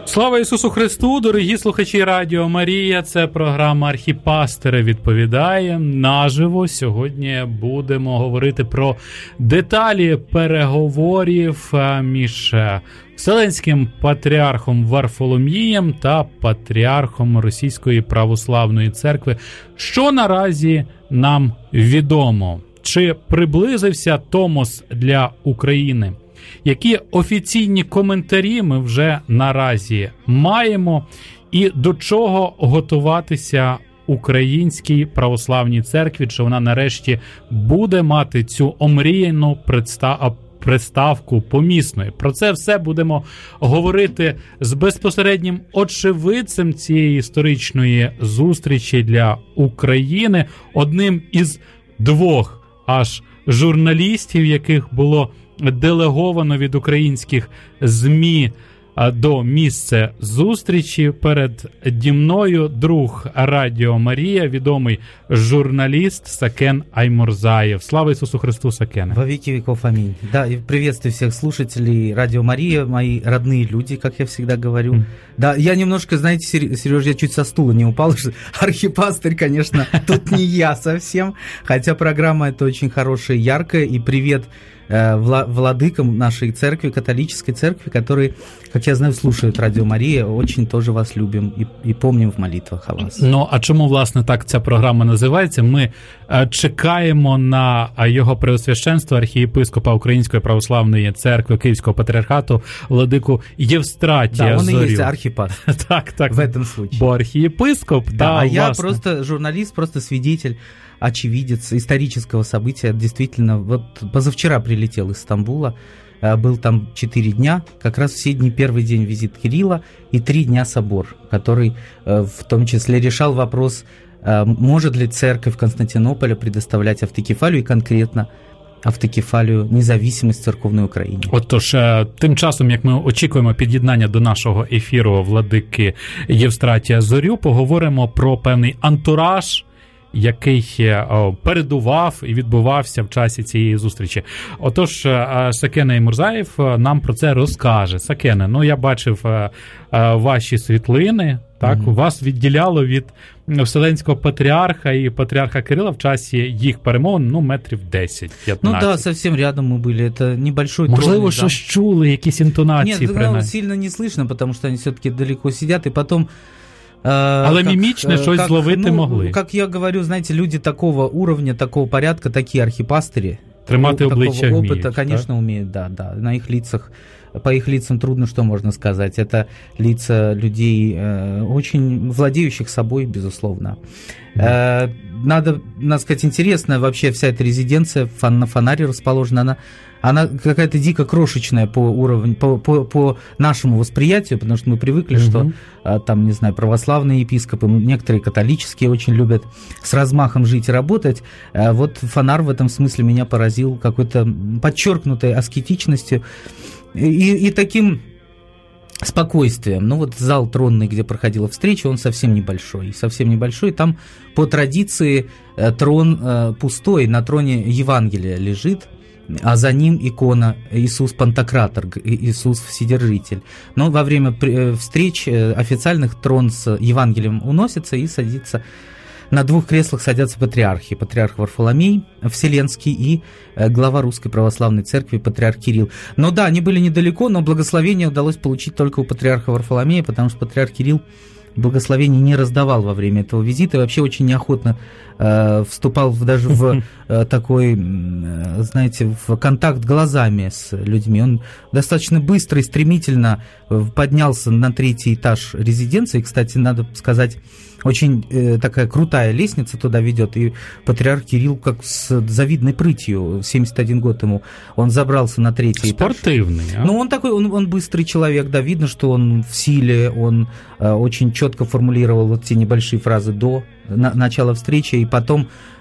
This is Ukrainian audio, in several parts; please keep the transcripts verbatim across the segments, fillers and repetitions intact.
Слава Ісусу Христу, дорогі слухачі Радіо Марія, це програма «Архіпастири відповідає» наживо. Сьогодні будемо говорити про деталі переговорів між Вселенським патріархом Варфоломієм та патріархом Російської православної церкви. Що наразі нам відомо? Чи приблизився Томос для України? Які офіційні коментарі ми вже наразі маємо, і до чого готуватися Українській православній церкві, чи вона нарешті буде мати цю омріяну приставку помісної? Про це все будемо говорити з безпосереднім очевидцем цієї історичної зустрічі для України, одним із двох аж журналістів, яких було делеговано від українських ЗМІ до місця зустрічі. Переді мною друг Радіо Марія, відомий журналист Сакен Аймурзаев. Слава Иисусу Христу, Сакене. Во веки веков, аминь. Да, и приветствую всех слушателей Радио Мария, мои родные люди, как я всегда говорю. Mm. Да, я немножко, знаете, Сереж, я чуть со стула не упал, что архипастырь, конечно, тут не я совсем, хотя программа эта очень хорошая, яркая, и привет владыкам нашей церкви, католической церкви, которые, как я знаю, слушают Радіо Марія, очень тоже вас любим і, і помним в молитвах о вас. Ну, а чому, власне, так ця програма називається? Ми е, чекаємо на його преосвященство архієпископа Української православної церкви Київського патріархату владику Євстратія да, Зорю. Да, он и есть архипастырь. Так, так. В этом случае. Бо архієпископ, да, да, а власне. Я просто журналист, просто свидетель, очевидец исторического события. Действительно, вот позавчера прилетел из Стамбула, был там четыре дня, как раз все дни, первый день визит Кирилла и три дня собор, который в том числе решал вопрос, может ли церковь Константинополя предоставлять автокефалию и конкретно автокефалію незалежність церковної України. Отож, тим часом, як ми очікуємо під'єднання до нашого ефіру владики Євстратія Зорю, поговоримо про певний антураж, який передував і відбувався в часі цієї зустрічі. Отож, Сакен Аймурзаєв нам про це розкаже. Сакене, ну я бачив ваші світлини, так, mm-hmm. вас відділяло від Вселенського патріарха і патріарха Кирила в часі їх перемовин, ну, метрів десять-п'ятнадцять. Ну да, совсем рядом мы были, это небольшой тронный. Можливо, щось чули, якісь інтонації? Нет, ну, сильно не слышно, потому что они все-таки далеко сидят, и потом... Але как, мімічне щось как, зловити ну, могли. Как я говорю, знаете, люди такого уровня, такого порядка, такие архипастыри, тримати обличчя опыта, вміють, конечно, так? умеют, да, да. На их лицах, по их лицам трудно что можно сказать. Это лица людей, э, очень владеющих собой, безусловно. Mm-hmm. Э, надо, надо сказать, интересная вообще вся эта резиденция фон, на Фонаре расположена, она, она какая-то дико крошечная по уровню, по, по, по нашему восприятию, потому что мы привыкли, mm-hmm. что э, там, не знаю, православные епископы, некоторые католические очень любят с размахом жить и работать. Э, вот Фонар в этом смысле меня поразил какой-то подчеркнутой аскетичностью и, и таким спокойствием. Ну вот зал тронный, где проходила встреча, он совсем небольшой, совсем небольшой. Там по традиции трон э, пустой, на троне Евангелие лежит, а за ним икона Иисус Пантократор, Иисус Вседержитель. Но во время встреч официальных трон с Евангелием уносится и садится. На двух креслах садятся патриархи. Патриарх Варфоломей Вселенский и глава Русской Православной Церкви, патриарх Кирилл. Но да, они были недалеко, но благословение удалось получить только у патриарха Варфоломея, потому что патриарх Кирилл благословений не раздавал во время этого визита и вообще очень неохотно э, вступал в, даже в э, такой, э, знаете, в контакт глазами с людьми. Он достаточно быстро и стремительно поднялся на третий этаж резиденции. Кстати, надо сказать, очень э, такая крутая лестница туда ведет, и патриарх Кирилл как с завидной прытью, семьдесят один год ему, он забрался на третий этаж. Спортивный, а? Ну, он такой, он, он быстрый человек, да, видно, что он в силе, он э, очень четко формулировал вот те небольшие фразы до на, начала встречи, и потом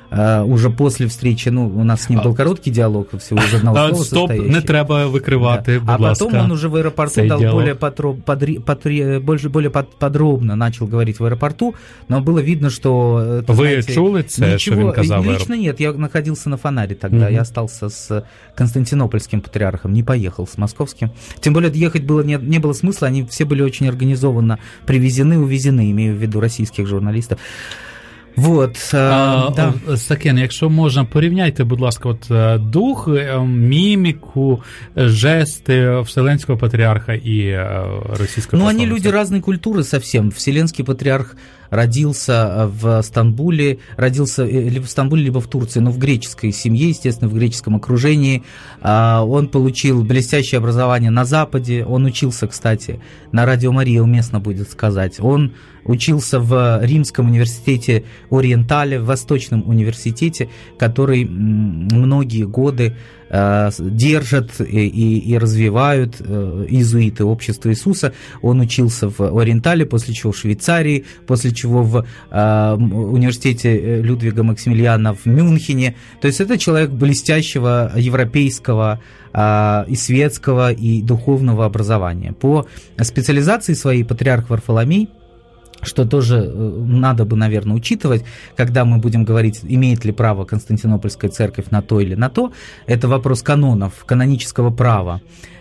уже после встречи, ну, у нас с ним был короткий диалог, всего из одного слова Стоп, состоящий. не треба викривати, да. будь а ласка. А потом он уже в аэропорту дал более, подроб, подри, подри, больше, более под, подробно начал говорить в аэропорту, но было видно, что... Это, Вы знаете, чули це, ничего, що він казав? Лично нет, я находился на фонаре тогда, mm-hmm. я остался с константинопольским патриархом, не поехал с московским. Тем более ехать было, не, не было смысла, они все были очень организованно привезены, увезены, имею в виду российских журналистов. Вот, а, да. Сакен, якщо можна, порівняйте, будь ласка, от дух, міміку, жести Вселенского патриарха и российского. Ну, они люди разной культуры совсем. Вселенский патриарх родился в Стамбуле, родился либо в Стамбуле, либо в Турции, но в греческой семье, естественно, в греческом окружении. Он получил блестящее образование на Западе, он учился, кстати, на Радио Мария, уместно будет сказать. Он учился в Римском университете Ориентале, в Восточном университете, который многие годы держат и, и развивают иезуиты Общества Иисуса. Он учился в Ориентале, после чего в Швейцарии, после чего в университете Людвига Максимилиана в Мюнхене. То есть это человек блестящего европейского и светского, и духовного образования. По специализации своей патриарх Варфоломей, что тоже надо бы, наверное, учитывать, когда мы будем говорить, имеет ли право Константинопольская церковь на то или на то, это вопрос канонов, канонического права,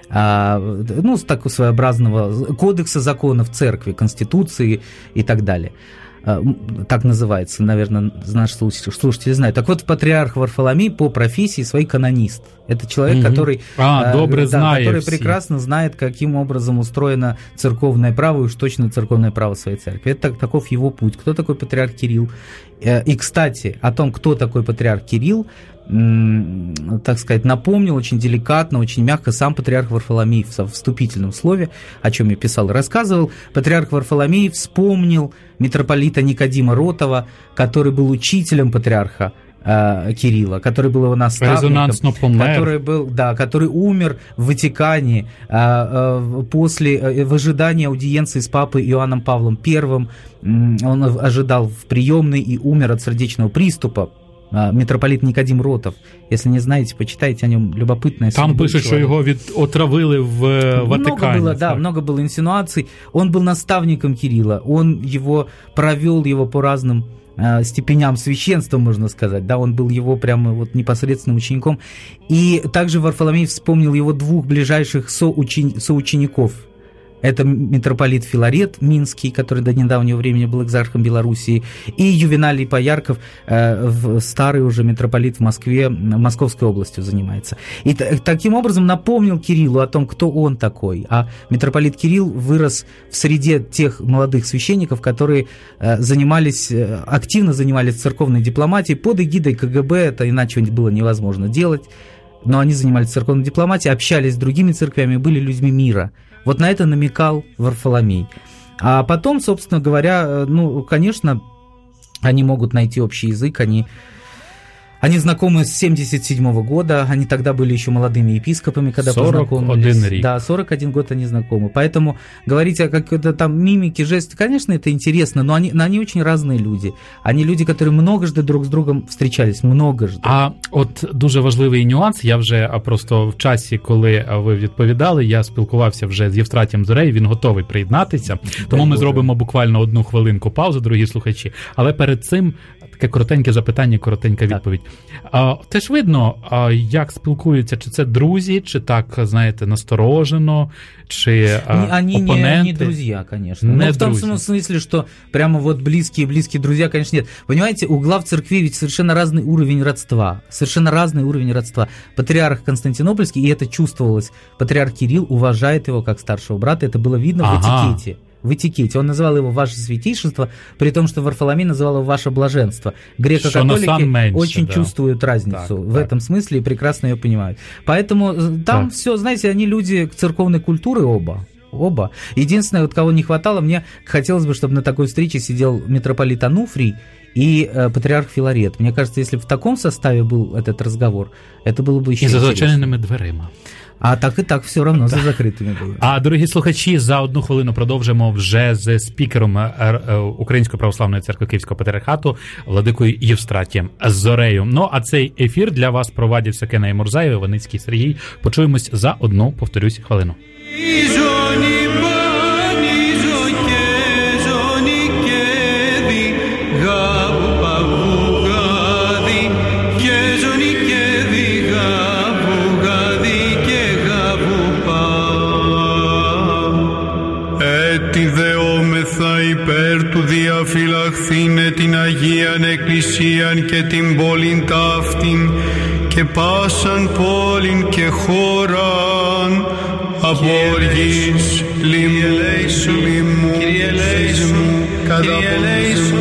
ну, такого своеобразного кодекса законов церкви, конституции и так далее. Так называется, наверное, наши слушатели знают. Так вот, патриарх Варфоломей по профессии свой канонист. Это человек, угу. который, а, добре да, знает который все. прекрасно знает, каким образом устроено церковное право, и уж точно церковное право своей церкви. Это таков его путь. Кто такой патриарх Кирилл? И, кстати, о том, кто такой патриарх Кирилл, так сказать, напомнил очень деликатно, очень мягко сам патриарх Варфоломей в вступительном слове, о чем я писал и рассказывал. Патриарх Варфоломей вспомнил митрополита Никодима Ротова, который был учителем патриарха э, Кирилла, который был его наставником, который был, да, который умер в Ватикане э, э, после э, в ожидании аудиенции с папой Иоанном Павлом Первым. Он ожидал в приемной и умер от сердечного приступа. Митрополит Никодим Ротов. Если не знаете, почитайте о нем, любопытное. Там пишут, что его від... отравили в Ватикане. Много было, да, много было инсинуаций. Он был наставником Кирилла, он его провел его по разным э, степеням священства, можно сказать. Да, он был его прямо вот непосредственным учеником. И также Варфоломей вспомнил его двух ближайших соучени... соучеников. Это митрополит Филарет Минский, который до недавнего времени был экзархом Белоруссии, и Ювеналий Поярков, э, старый уже митрополит в Москве, Московской областью занимается. И т- таким образом напомнил Кириллу о том, кто он такой. А митрополит Кирилл вырос в среде тех молодых священников, которые э, занимались, э, активно занимались церковной дипломатией под эгидой ка гэ бэ, это иначе было невозможно делать. Но они занимались церковной дипломатией, общались с другими церквями, были людьми мира. Вот на это намекал Варфоломей. А потом, собственно говоря, ну, конечно, они могут найти общий язык, они, они знакомы с семьдесят седьмого года, они тогда были еще молодыми епископами, когда познакомились. Рик. Да, сорок один год они знакомы. Поэтому говорить о какой-то там мимике, жесте, конечно, это интересно, но они, но они очень разные люди. Они люди, которые многожды друг с другом встречались, многожды. А от дуже важливий нюанс, я вже просто в часі, коли ви відповідали, я спілкувався вже з Євстратієм Зорею, він готовий приєднатися, тому ми зробимо буквально одну хвилинку паузу, дорогі слухачі, але перед цим таке коротеньке запитання, коротенька відповідь. А, теж видно, а, як спілкуються, чи це друзі, чи так, знаєте, насторожено, чи а, они оппоненты? Не, не друзья, конечно. Не Но в том друзья. смысле, что прямо вот близкие-близкие друзья, конечно, нет. Понимаете, у глав церкви ведь совершенно разный уровень родства. Совершенно разный уровень родства. Патриарх Константинопольский, и это чувствовалось, патриарх Кирилл уважает его как старшего брата, это было видно ага. в этикете. В этикете. Он называл его «Ваше святейшество», при том, что Варфоломей называл его «Ваше блаженство». Греко-католики меньше, очень да. чувствуют разницу так, в так. этом смысле и прекрасно ее понимают. Поэтому там все, знаете, они люди церковной культуры оба. Оба. Единственное, вот кого не хватало, мне хотелось бы, чтобы на такой встрече сидел митрополит Ануфрий и э, патриарх Филарет. Мне кажется, если бы в таком составе был этот разговор, это было бы еще и за зачиненными дверима. А так і так все одно за закритими були. А, дорогі слухачі, за одну хвилину продовжимо вже з спікером Української православної церкви Київського патріархату владикою Євстратієм Зорею. Ну, а цей ефір для вас провадив Сакена Мурзаєв, Іваницький Сергій. Почуємось за одну, повторюсь, хвилину. Υπέρ του διαφυλαχθήνε την Αγίαν Εκκλησίαν και την πόλην ταύτην και πάσαν πόλην και χώραν από οργής, λίμου, λίμου, σεισμού, καταποντισμού,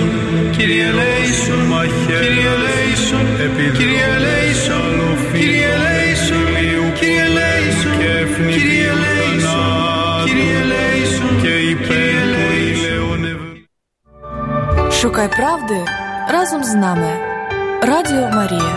μαχαίρας, επιδρόμης, αλοφής, ηλίου, κέφνη, θανάτου και υπέρ του ηλαιών. Шукай правди разом з нами. Радіо Марія.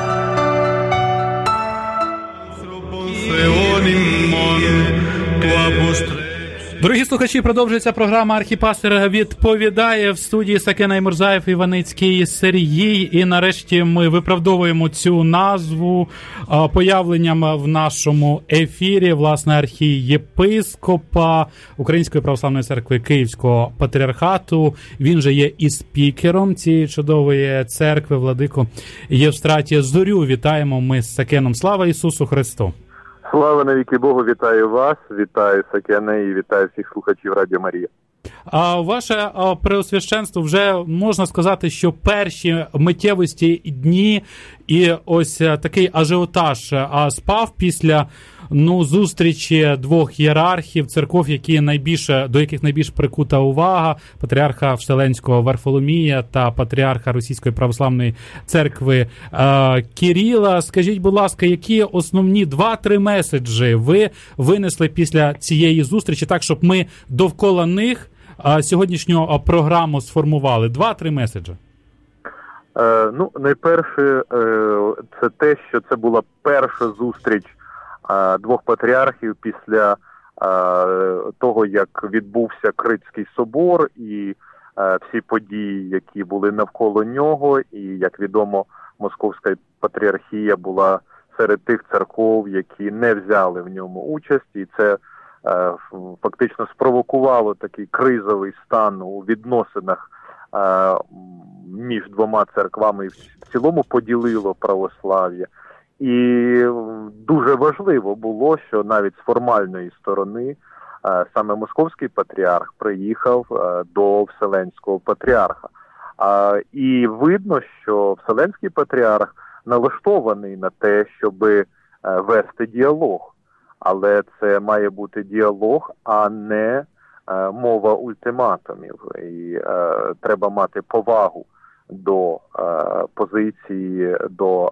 Дорогі слухачі, продовжується програма «Архіпастир відповідає». В студії Сакена Мурзаєв, Іваницький Сергій. І нарешті ми виправдовуємо цю назву появленням в нашому ефірі, власне, архієпископа Української православної церкви Київського патріархату. Він же є і спікером цієї чудової церкви, владику Євстратія Зорю. Вітаємо ми з Сакеном. Слава Ісусу Христу! Слава навіки Богу, вітаю вас, вітаю Сакене і вітаю всіх слухачів Радіо Марія. А ваше преосвященство, вже можна сказати, що перші миттєвості дні і ось такий ажіотаж спав після ну, зустрічі двох ієрархів, церков, які найбільше, до яких найбільш прикута увага, патріарха Вселенського Варфоломія та патріарха Російської православної церкви е, Кирила. Скажіть, будь ласка, які основні два-три меседжі ви винесли після цієї зустрічі, так, щоб ми довкола них е, сьогоднішню програму сформували? Два-три меседжі. Е, ну, найперше, е, це те, що це була перша зустріч двох патріархів після е, того, як відбувся Критський собор і е, всі події, які були навколо нього, і, як відомо, Московська патріархія була серед тих церков, які не взяли в ньому участь, і це е, фактично спровокувало такий кризовий стан у відносинах е, між двома церквами і в цілому поділило православ'я. І дуже важливо було, що навіть з формальної сторони саме Московський патріарх приїхав до Вселенського патріарха. І видно, що Вселенський патріарх налаштований на те, щоб вести діалог. Але це має бути діалог, а не мова ультиматумів. І треба мати повагу до позиції, до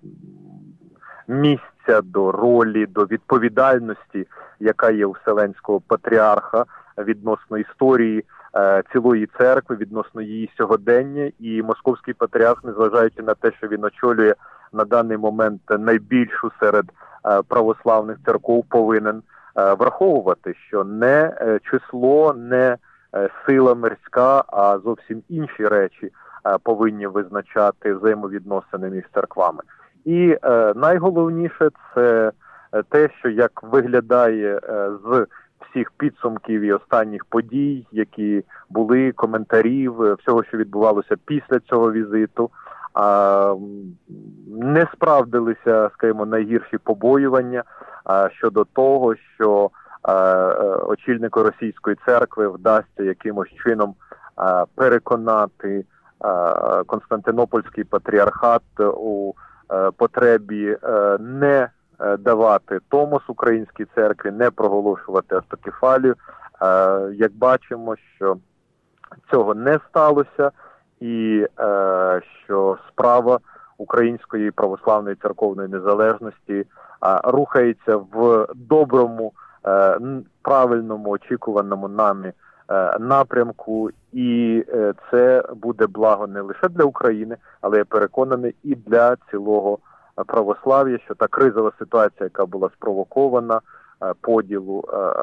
місця, до ролі, до відповідальності, яка є у Вселенського патріарха відносно історії е, цілої церкви, відносно її сьогодення. І Московський патріарх, незважаючи на те, що він очолює на даний момент найбільшу серед е, православних церков, повинен е, враховувати, що не е, число, не е, сила мирська, а зовсім інші речі е, повинні визначати взаємовідносини між церквами. І е, найголовніше це те, що як виглядає е, з всіх підсумків і останніх подій, які були, коментарів, всього, що відбувалося після цього візиту, е, не справдилися, скажімо, найгірші побоювання е, щодо того, що е, очільнику Російської церкви вдасться якимось чином е, переконати е, Константинопольський патріархат у потребі не давати томос українській церкві, не проголошувати автокефалію. Як бачимо, що цього не сталося, і що справа української православної церковної незалежності рухається в доброму, правильному, очікуваному нами напрямку, і це буде благо не лише для України, але я переконаний і для цілого православ'я, що та кризова ситуація, яка була спровокована поділу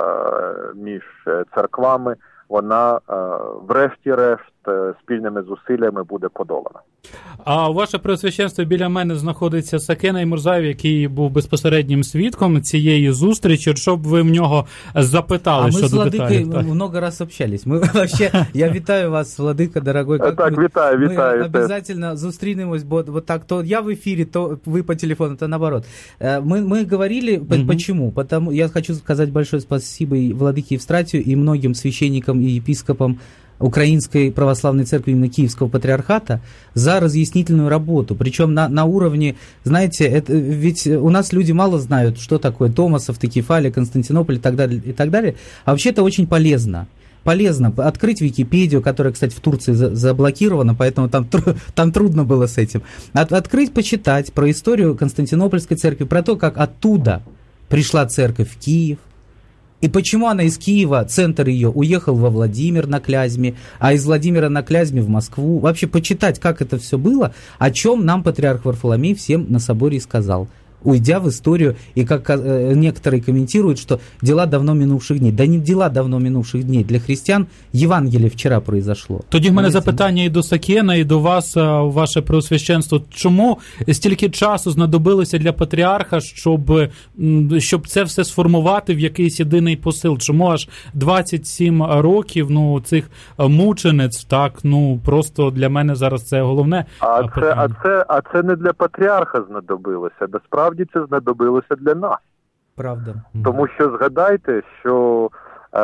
між церквами, вона врешті-решт спільними зусиллями буде подолана. А ваше Преосвященство, біля мене знаходиться Сакенай Мурзаєв, який був безпосереднім свідком цієї зустрічі. Щоб ви в нього запитали а щодо деталей. А ми з Владикою много раз общались. Ми вообще, я вітаю вас, Владика, дорогой. Как так, ми, вітаю, вітаю. Ми обязательно зустрінемось, бо вот так, то я в эфире, то вы по телефону, то наоборот. Мы, мы говорили, угу. Почему? Потому, я хочу сказать большое спасибо и Владыке Евстратию, и многим священникам и епископам Украинской Православной Церкви именно Киевского Патриархата за разъяснительную работу. Причем на, на уровне, знаете, это, ведь у нас люди мало знают, что такое Томасов, Текефалия, Константинополь и так далее, и так далее. А вообще это очень полезно. Полезно открыть Википедию, которая, кстати, в Турции за- заблокирована, поэтому там, тру- там трудно было с этим. От- открыть, почитать про историю Константинопольской церкви, про то, как оттуда пришла церковь в Киев, и почему она из Киева, центр ее, уехал во Владимир на Клязьме, а из Владимира на Клязьме в Москву. Вообще почитать, как это все было, о чем нам патриарх Варфоломей всем на соборе и сказал, уйдя в историю, и как некоторые комментируют, что дела давно минувших дней. Да не дела давно минувших дней. Для христиан Євангеліє вчора произошло. Тоді в мене запитання і до Сакена, і до вас, ваше Преосвященство. Чому стільки часу знадобилося для патріарха, щоб, щоб це все сформувати в якийсь єдиний посил? Чому аж двадцять сім років, ну, цих мучениць, так, ну, просто для мене зараз це головне а питання. Це, а, це, а це не для патріарха знадобилося, насправді це знадобилося для нас. Правда. Тому що згадайте, що е,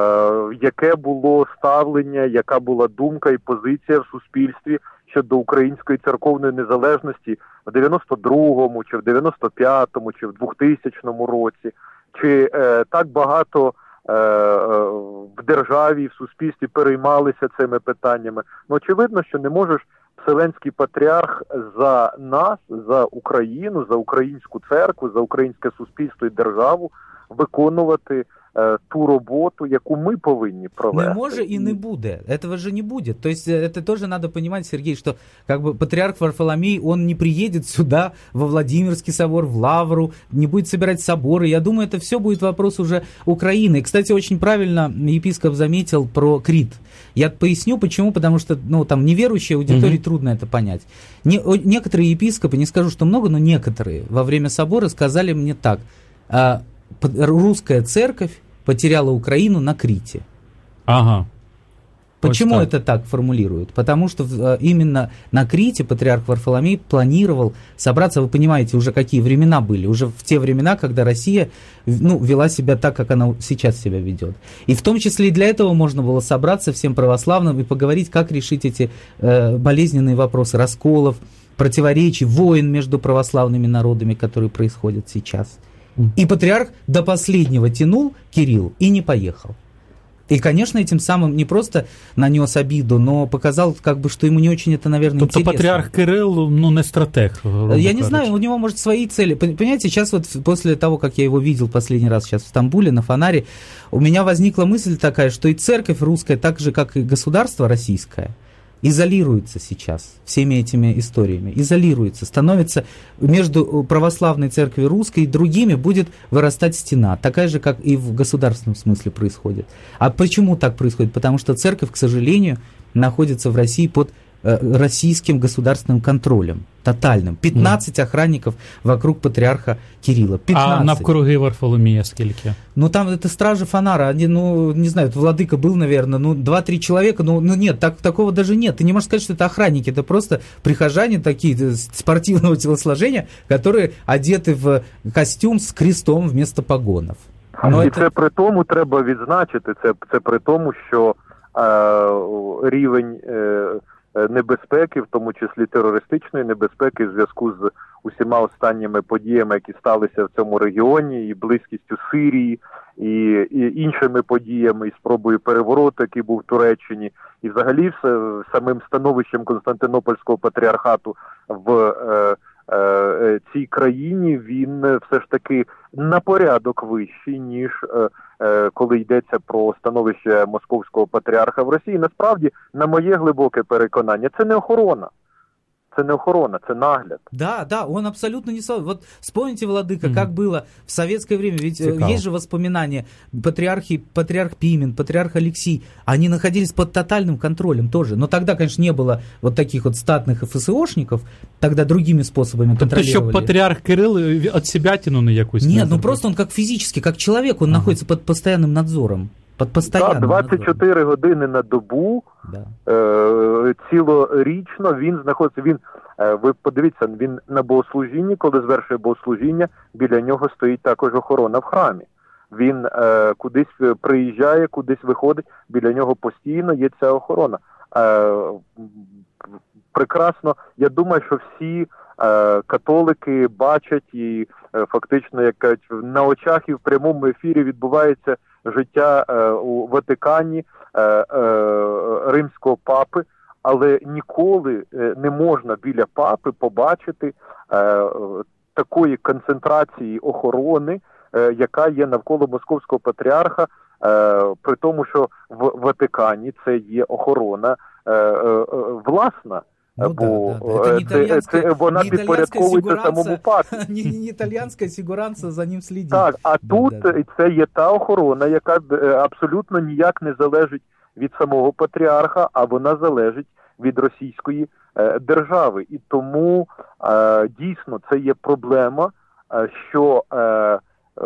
яке було ставлення, яка була думка і позиція в суспільстві щодо української церковної незалежності в дев'яносто другому, чи в дев'яносто п'ятому, чи в двохтисячному році, чи е, так багато е, в державі, в суспільстві переймалися цими питаннями. Ну, очевидно, що не можеш Вселенський патріарх за нас, за Україну, за українську церкву, за українське суспільство і державу виконувати е, ту роботу, яку ми повинні провести. Не може і не буде. Этого же не будет. То есть это тоже надо понимать, Сергей, что как бы патриарх Варфоломей, он не приедет сюда, во Владимирский собор, в Лавру, не будет собирать соборы. Я думаю, это все будет вопрос уже Украины. И, кстати, очень правильно епископ заметил про Крит. Я поясню, почему, потому что, ну, там, неверующей аудитории mm-hmm. трудно это понять. Не, некоторые епископы, не скажу, что много, но некоторые во время собора сказали мне так: а, русская церковь потеряла Украину на Крите. Ага. Почему это так формулируют? Потому что именно на Крите патриарх Варфоломей планировал собраться, вы понимаете, уже какие времена были, уже в те времена, когда Россия, ну, вела себя так, как она сейчас себя ведет. И в том числе и для этого можно было собраться всем православным и поговорить, как решить эти э, болезненные вопросы расколов, противоречий, войн между православными народами, которые происходят сейчас. И патриарх до последнего тянул, Кирилл, и не поехал. И, конечно, этим самым не просто нанес обиду, но показал, как бы, что ему не очень это, наверное, тобто интересно. патриарх Кирилл, ну, не стратег. Я не знаю, у него, может, свои цели. Понимаете, сейчас вот после того, как я его видел последний раз сейчас в Стамбуле на Фонаре, у меня возникла мысль такая, что и церковь русская, так же, как и государство российское, изолируется сейчас всеми этими историями, изолируется, становится между православной церковью русской и другими будет вырастать стена, такая же, как и в государственном смысле происходит. А почему так происходит? Потому что церковь, к сожалению, находится в России под э, российским государственным контролем, тотальным. пятнадцать mm. охранников вокруг патриарха Кирилла. пятнадцать. А навкруги Варфоломія скільки? Ну, там это стражи Фонара, они, ну, не знаю, владыка был, наверное, ну, два-три человека, ну, ну нет, так, такого даже нет. Ты не можешь сказать, что это охранники, это просто прихожане такие спортивного телосложения, которые одеты в костюм з крестом вместо погонов. Но і это... це при тому треба відзначити, це, це при тому, що е, рівень е, небезпеки, в тому числі терористичної небезпеки, в зв'язку з усіма останніми подіями, які сталися в цьому регіоні, і близькістю Сирії, і, і іншими подіями, і спробою перевороту, який був в Туреччині, і взагалі все, самим становищем Константинопольського патріархату в е, е, цій країні, він все ж таки на порядок вищий, ніж е, е, коли йдеться про становище Московського патріарха в Росії. Насправді, на моє глибоке переконання, це не охорона. це не охорона, це нагляд. Да, да, он абсолютно не... Вот вспомните, владыка, mm-hmm. как было в советское время, ведь Цикал. Есть же воспоминания, патриархи, патриарх Пимен, патриарх Алексий, они находились под тотальным контролем тоже, но тогда, конечно, не было вот таких вот статных ФСОшников, тогда другими способами контролировали. Тобто, щоб патриарх Кирилл от себя тянул на якусь... Нет, ну просто он как физически, как человек, он ага. находится под постоянным надзором. Под постоянним да, двадцять чотири надзором. Години на добу, да. е, цілорічно він знаходиться, він, е, ви подивіться, він на богослужінні, коли звершує богослужіння, біля нього стоїть також охорона в храмі. Він е, кудись приїжджає, кудись виходить, біля нього постійно є ця охорона. Е, прекрасно, я думаю, що всі е, католики бачать і е, фактично, як кажуть, на очах і в прямому ефірі відбувається життя е, у Ватикані е, е, римського папи, але ніколи е, не можна біля папи побачити е, такої концентрації охорони, е, яка є навколо московського патріарха, е, при тому, що в Ватикані це є охорона е, е, власна. Ну, бо да, да. Це, це, вона підпорядковується самому папі. Не, не італійська сігуранца за ним слідить. Так, а да, тут да, да. це є та охорона, яка абсолютно ніяк не залежить від самого патріарха, а вона залежить від російської е, держави. І тому е, дійсно це є проблема, е, що е, е,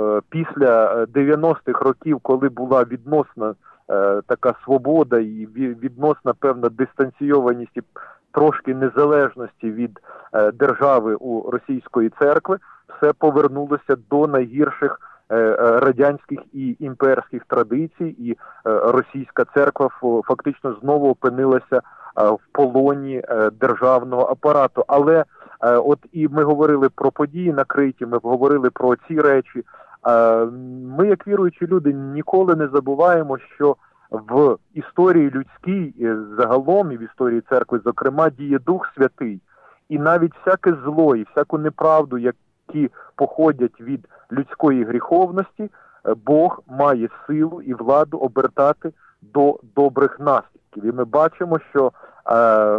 після дев'яностих років, коли була відносна е, така свобода і відносна певна дистанційованість і трошки незалежності від е, держави у російської церкви, все повернулося до найгірших е, радянських і імперських традицій, і е, російська церква фактично знову опинилася е, в полоні е, державного апарату. Але е, от і ми говорили про події на Криті, ми говорили про ці речі. Е, ми, як віруючі люди, ніколи не забуваємо, що в історії людській, загалом і в історії церкви, зокрема, діє Дух Святий. І навіть всяке зло і всяку неправду, які походять від людської гріховності, Бог має силу і владу обертати до добрих наслідків. І ми бачимо, що е,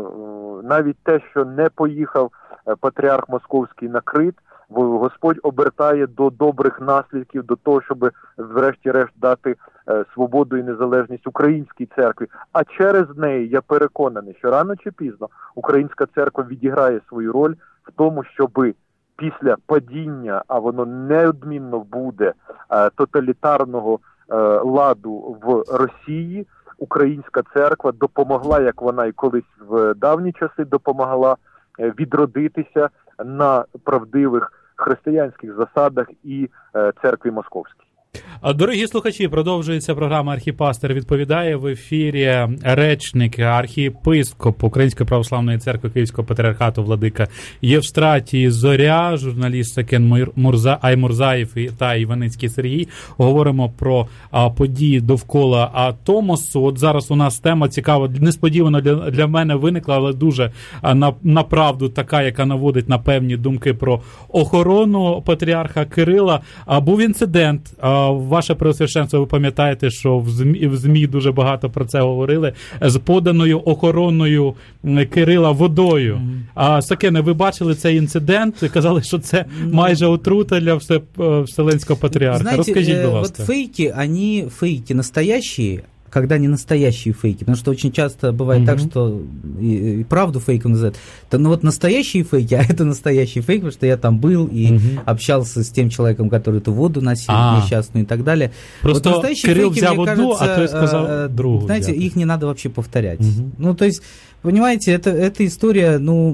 навіть те, що не поїхав патріарх Московський на Крит, Господь обертає до добрих наслідків, до того, щоб врешті-решт дати е, свободу і незалежність українській церкві. А через неї, я переконаний, що рано чи пізно українська церква відіграє свою роль в тому, щоби після падіння, а воно неодмінно буде, е, тоталітарного е, ладу в Росії, українська церква допомогла, як вона і колись в давні часи допомогла, е, відродитися на правдивих християнських засадах і е, церкві Московській. Дорогі слухачі, продовжується програма «Архіпастер відповідає». В ефірі речник, архієпископ Української православної церкви Київського патріархату владика Євстратій Зоря, журналіст Сакен Мурза, Аймурзаєв та Іваницький Сергій. Говоримо про а, події довкола а, Томосу. От зараз у нас тема цікава, несподівано для, для мене виникла, але дуже а, на, направду така, яка наводить на певні думки про охорону патріарха Кирила. А, був інцидент. А, Ваше Преосвященство, ви пам'ятаєте, що в ЗМІ, в ЗМІ дуже багато про це говорили, з поданою охороною Кирила водою. Mm-hmm. А, Сакене, ви бачили цей інцидент? Ви казали, що це майже отрута для все, Вселенського патріарха. Знаете, Розкажіть, будь ласка. Вот фейки, они фейки настоящие, когда не настоящие фейки, потому что очень часто бывает mm-hmm. так, что и, и правду фейком называют. Ну вот настоящие фейки, а это настоящий фейк, потому что я там был и mm-hmm. общался с тем человеком, который эту воду носил, а. несчастную и так далее. Просто вот Кирилл фейки, взял мне одну, кажется, а той сказал другую. Знаете, взять. Их не надо вообще повторять. Mm-hmm. Ну то есть, понимаете, это, эта история, ну,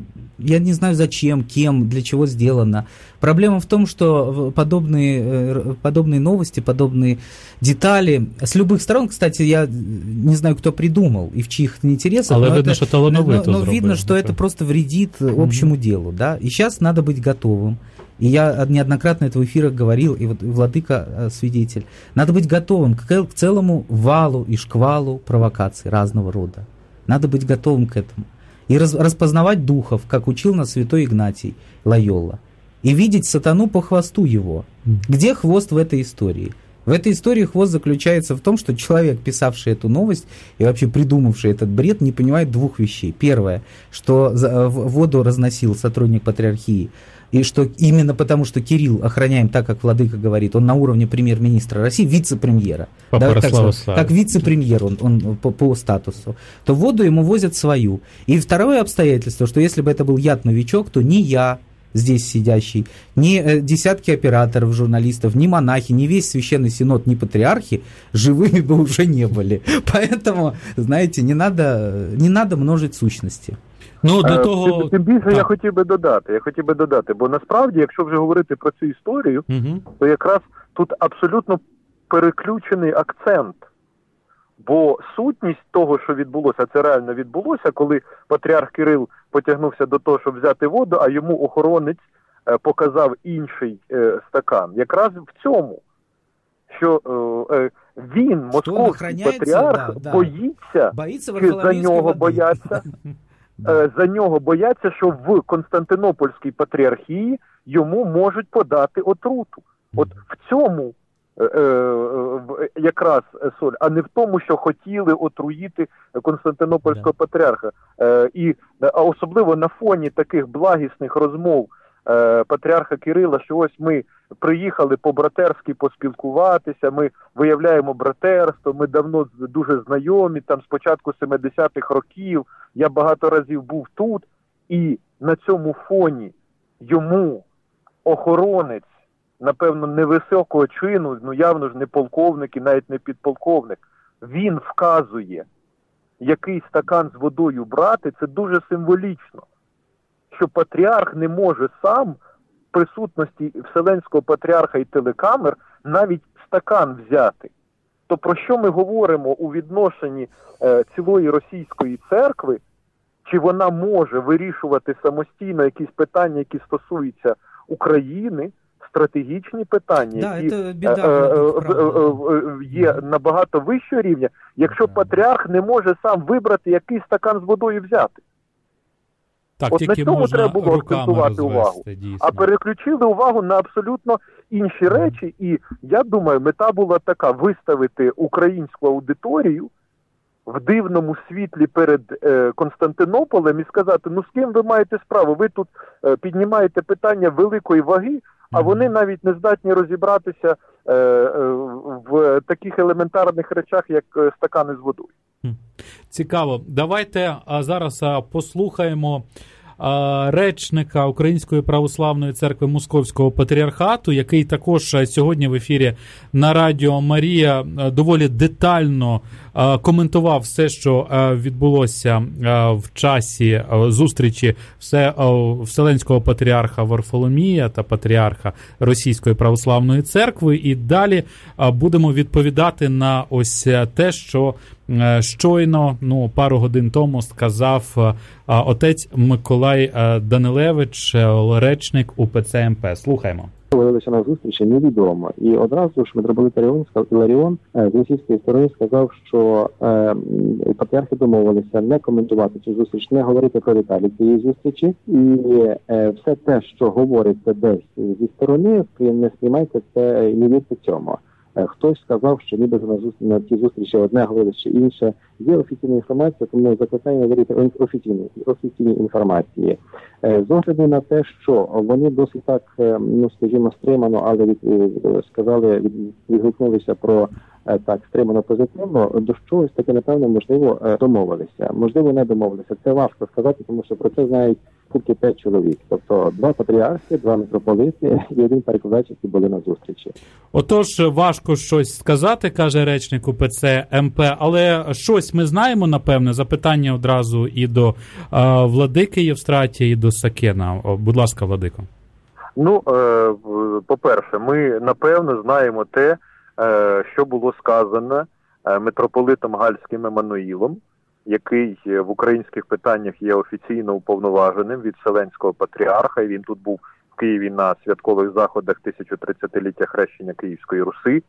я не знаю зачем, кем, для чего сделана. Проблема в том, что подобные, подобные новости, подобные детали с любых сторон, кстати, я не знаю, кто придумал и в чьих интересах, але но, видно, это, что талановито но, но зробили, видно, что это просто вредит общему mm-hmm. делу. Да? И сейчас надо быть готовым. И я неоднократно это в эфирах говорил, и вот владыка свидетель. Надо быть готовым к, к целому валу и шквалу провокаций разного рода. Надо быть готовым к этому. И раз, распознавать духов, как учил нас святой Игнатий Лойола. И видеть сатану по хвосту его. Где хвост в этой истории? В этой истории хвост заключается в том, что человек, писавший эту новость и вообще придумавший этот бред, не понимает двух вещей. Первое, что воду разносил сотрудник патриархии, и что именно потому, что Кирилл охраняем так, как владыка говорит, он на уровне премьер-министра России, вице-премьера, да, так сказать, как вице-премьер он, он по, по статусу, то воду ему возят свою. И второе обстоятельство, что если бы это был яд-новичок, то ни я, здесь сидящий, ни десятки операторов, журналистов, ни монахи, ни весь священный синод, ни патриархи живыми бы уже не были. Поэтому, знаете, не надо, не надо множить сущности. Ну, до того... Тим більше так. я хотів би додати, я хотів би додати, бо насправді, якщо вже говорити про цю історію, угу. то якраз тут абсолютно переключений акцент. Бо сутність того, що відбулося, це реально відбулося, коли патріарх Кирил потягнувся до того, щоб взяти воду, а йому охоронець е, показав інший е, стакан. Якраз в цьому, що е, він, московський патріарх, да, боїться, боїться чи за нього води. бояться, е, за нього бояться, що в Константинопольській патріархії йому можуть подати отруту. От в цьому якраз соль, а не в тому, що хотіли отруїти Константинопольського да. патріарха. І а особливо на фоні таких благісних розмов патріарха Кирила, що ось ми приїхали по-братерськи поспілкуватися, ми виявляємо братерство, ми давно дуже знайомі, там з початку семидесятих років, я багато разів був тут, і на цьому фоні йому охоронець, напевно, невисокого чину, ну явно ж не полковник і навіть не підполковник, він вказує, який стакан з водою брати, це дуже символічно. Що патріарх не може сам в присутності Вселенського патріарха і телекамер навіть стакан взяти. То про що ми говоримо у відношенні е, цілої російської церкви? Чи вона може вирішувати самостійно якісь питання, які стосуються України, стратегічні питання, да, які біда, е, е, е, є набагато вищого рівня, якщо да. патріарх не може сам вибрати, який стакан з водою взяти. Так, от на цьому треба було акцентувати увагу. Дійсно. А переключили увагу на абсолютно інші речі, і я думаю, мета була така: виставити українську аудиторію в дивному світлі перед е, Константинополем і сказати, ну з ким ви маєте справу? Ви тут е, піднімаєте питання великої ваги, а вони навіть не здатні розібратися е, е, в таких елементарних речах, як стакани з водою. Цікаво. Давайте а, зараз а, послухаємо а, речника Української православної церкви Московського патріархату, який також а, сьогодні в ефірі на Радіо Марія а, доволі детально а, коментував все, що а, відбулося а, в часі а, зустрічі все, а, Вселенського патріарха Варфоломія та патріарха Російської православної церкви. І далі а, будемо відповідати на ось те, що щойно, ну, пару годин тому сказав а, отець Миколай а, Данилевич, речник УПЦ МП. Слухаємо. Виявилися на зустрічі невідомо. І одразу ж митрополит Іларіон з російської сторони сказав, що е, патріархи домовилися не коментувати цю зустріч, не говорити про деталі цієї зустрічі. І е, все те, що говориться десь зі сторони, не сприймайте це і не вірте цьому. Хтось сказав, що ніби на, зустріч, на цій зустрічі одне говорить, що інше. Є офіційна інформація, тому закликаю говорити офіційні, офіційні інформації. З огляду на те, що вони досить так, ну скажімо, стримано, але від, сказали, від, відгукнулися про так стримано позитивно, до чогось таке, напевно, можливо, домовилися. Можливо, не домовилися. Це важко сказати, тому що про це знають тільки п'ять чоловік. Тобто два патріархи, два митрополити і один перекладач, які були на зустрічі. Отож, важко щось сказати, каже речник УПЦ МП, але щось ми знаємо, напевне, запитання одразу і до а, владики Євстратія, і до Сакена. О, будь ласка, владико. Ну, е, по-перше, ми, напевно, знаємо те, е, що було сказано е, митрополитом Гальським Еммануїлом, який в українських питаннях є офіційно уповноваженим від Вселенського патріарха, і він тут був в Києві на святкових заходах тисяча тридцятиліття хрещення Київської Руси.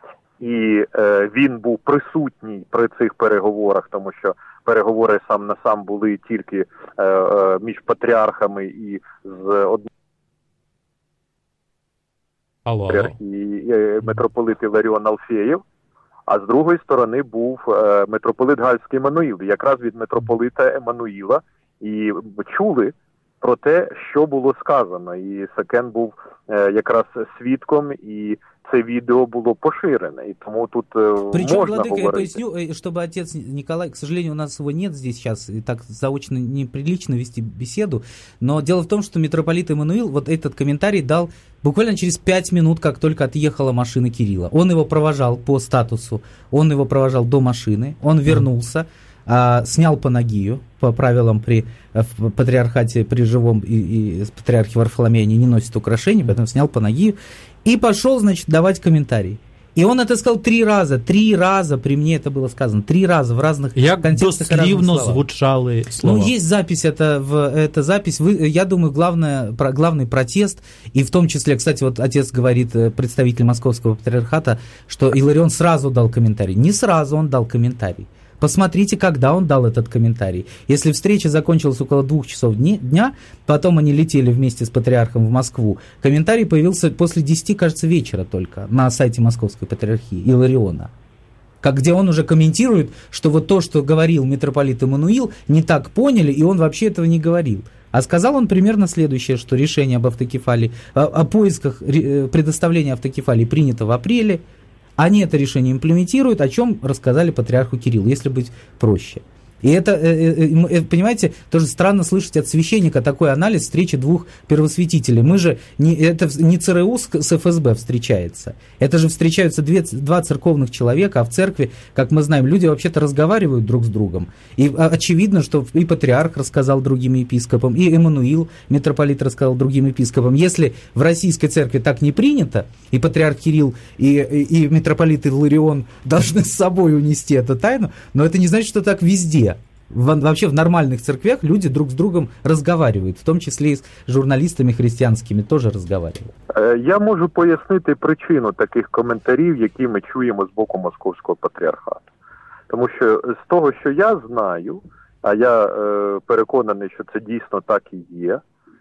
І е, він був присутній при цих переговорах, тому що переговори сам на сам були тільки е, е, між патріархами і з одним. Алло, патріархії митрополит Іларіон Алфєєв, а з другої сторони був е, митрополит Гальський Еммануїл. Якраз від митрополита Еммануїла і чули про те, що було сказано. І Сакен був е, якраз свідком, і це відео было поширено, и тому тут Причем, можно Владыка, говорить. Я поясню, чтобы отец Николай, к сожалению, у нас его нет здесь сейчас, и так заочно неприлично вести беседу, но дело в том, что митрополит Эммануил вот этот комментарий дал буквально через пять минут, как только отъехала машина Кирилла. Он его провожал по статусу, он его провожал до машины, он вернулся, а, снял панагию, по правилам при в патриархате, при живом и, и патриархе Варфоломея не носит украшений, поэтому снял панагию и пошел, значит, давать комментарий. И он это сказал три раза, три раза при мне это было сказано, три раза в разных Як контекстах. Как дослівно звучали слова. Ну, есть запись, это, в, это запись, вы, я думаю, главное, про, главный протест, и в том числе, кстати, вот отец говорит, представитель Московского патриархата, что Иларион сразу дал комментарий. Не сразу он дал комментарий. Посмотрите, когда он дал этот комментарий. Если встреча закончилась около двух часов дня, потом они летели вместе с патриархом в Москву, комментарий появился после десяти, кажется, вечера только на сайте Московской патриархии Илариона, как, где он уже комментирует, что вот то, что говорил митрополит Эммануил, не так поняли, и он вообще этого не говорил. А сказал он примерно следующее, что решение об автокефалии, о, о поисках предоставления автокефалии принято в апреле. Они это решение имплементируют, о чем рассказали патриарху Кириллу, если быть проще. И это, понимаете, тоже странно слышать от священника такой анализ встречи двух первосвятителей. Мы же, не, это не ЦРУ с, с ФСБ встречается. Это же встречаются две, два церковных человека, а в церкви, как мы знаем, люди вообще-то разговаривают друг с другом. И очевидно, что и патриарх рассказал другим епископам, и Эммануил, митрополит, рассказал другим епископам. Если в российской церкви так не принято, и патриарх Кирилл, и, и, и митрополит Иларион должны с собой унести эту тайну, но это не значит, что так везде. В, вообще в нормальных церквях люди друг с другом разговаривают, в том числе и с журналистами християнскими тоже разговаривают. Я можу пояснити причину таких коментарів, які ми чуємо з боку Московського патріархату. Тому що з того, що я знаю, а я е, переконаний, що це дійсно так і є,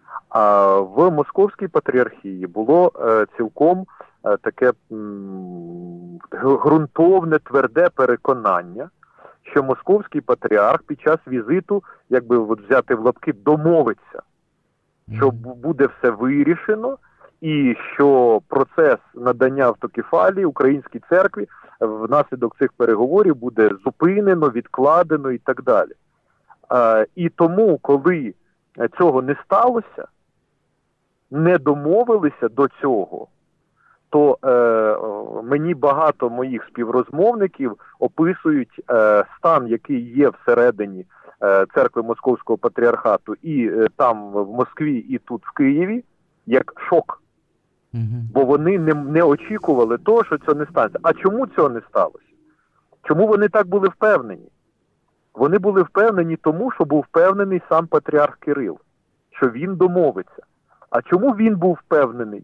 а в Московській патріархії було е, цілком е, таке м, ґрунтовне, тверде переконання, що московський патріарх під час візиту, якби от взяти в лапки, домовиться, що буде все вирішено, і що процес надання автокефалії Українській церкві внаслідок цих переговорів буде зупинено, відкладено і так далі. А, і тому, коли цього не сталося, не домовилися до цього, то е, мені багато моїх співрозмовників описують е, стан, який є всередині е, церкви Московського патріархату і е, там в Москві, і тут в Києві, як шок. Mm-hmm. Бо вони не, не очікували того, що це не станеться. А чому цього не сталося? Чому вони так були впевнені? Вони були впевнені тому, що був впевнений сам патріарх Кирил, що він домовиться. А чому він був впевнений?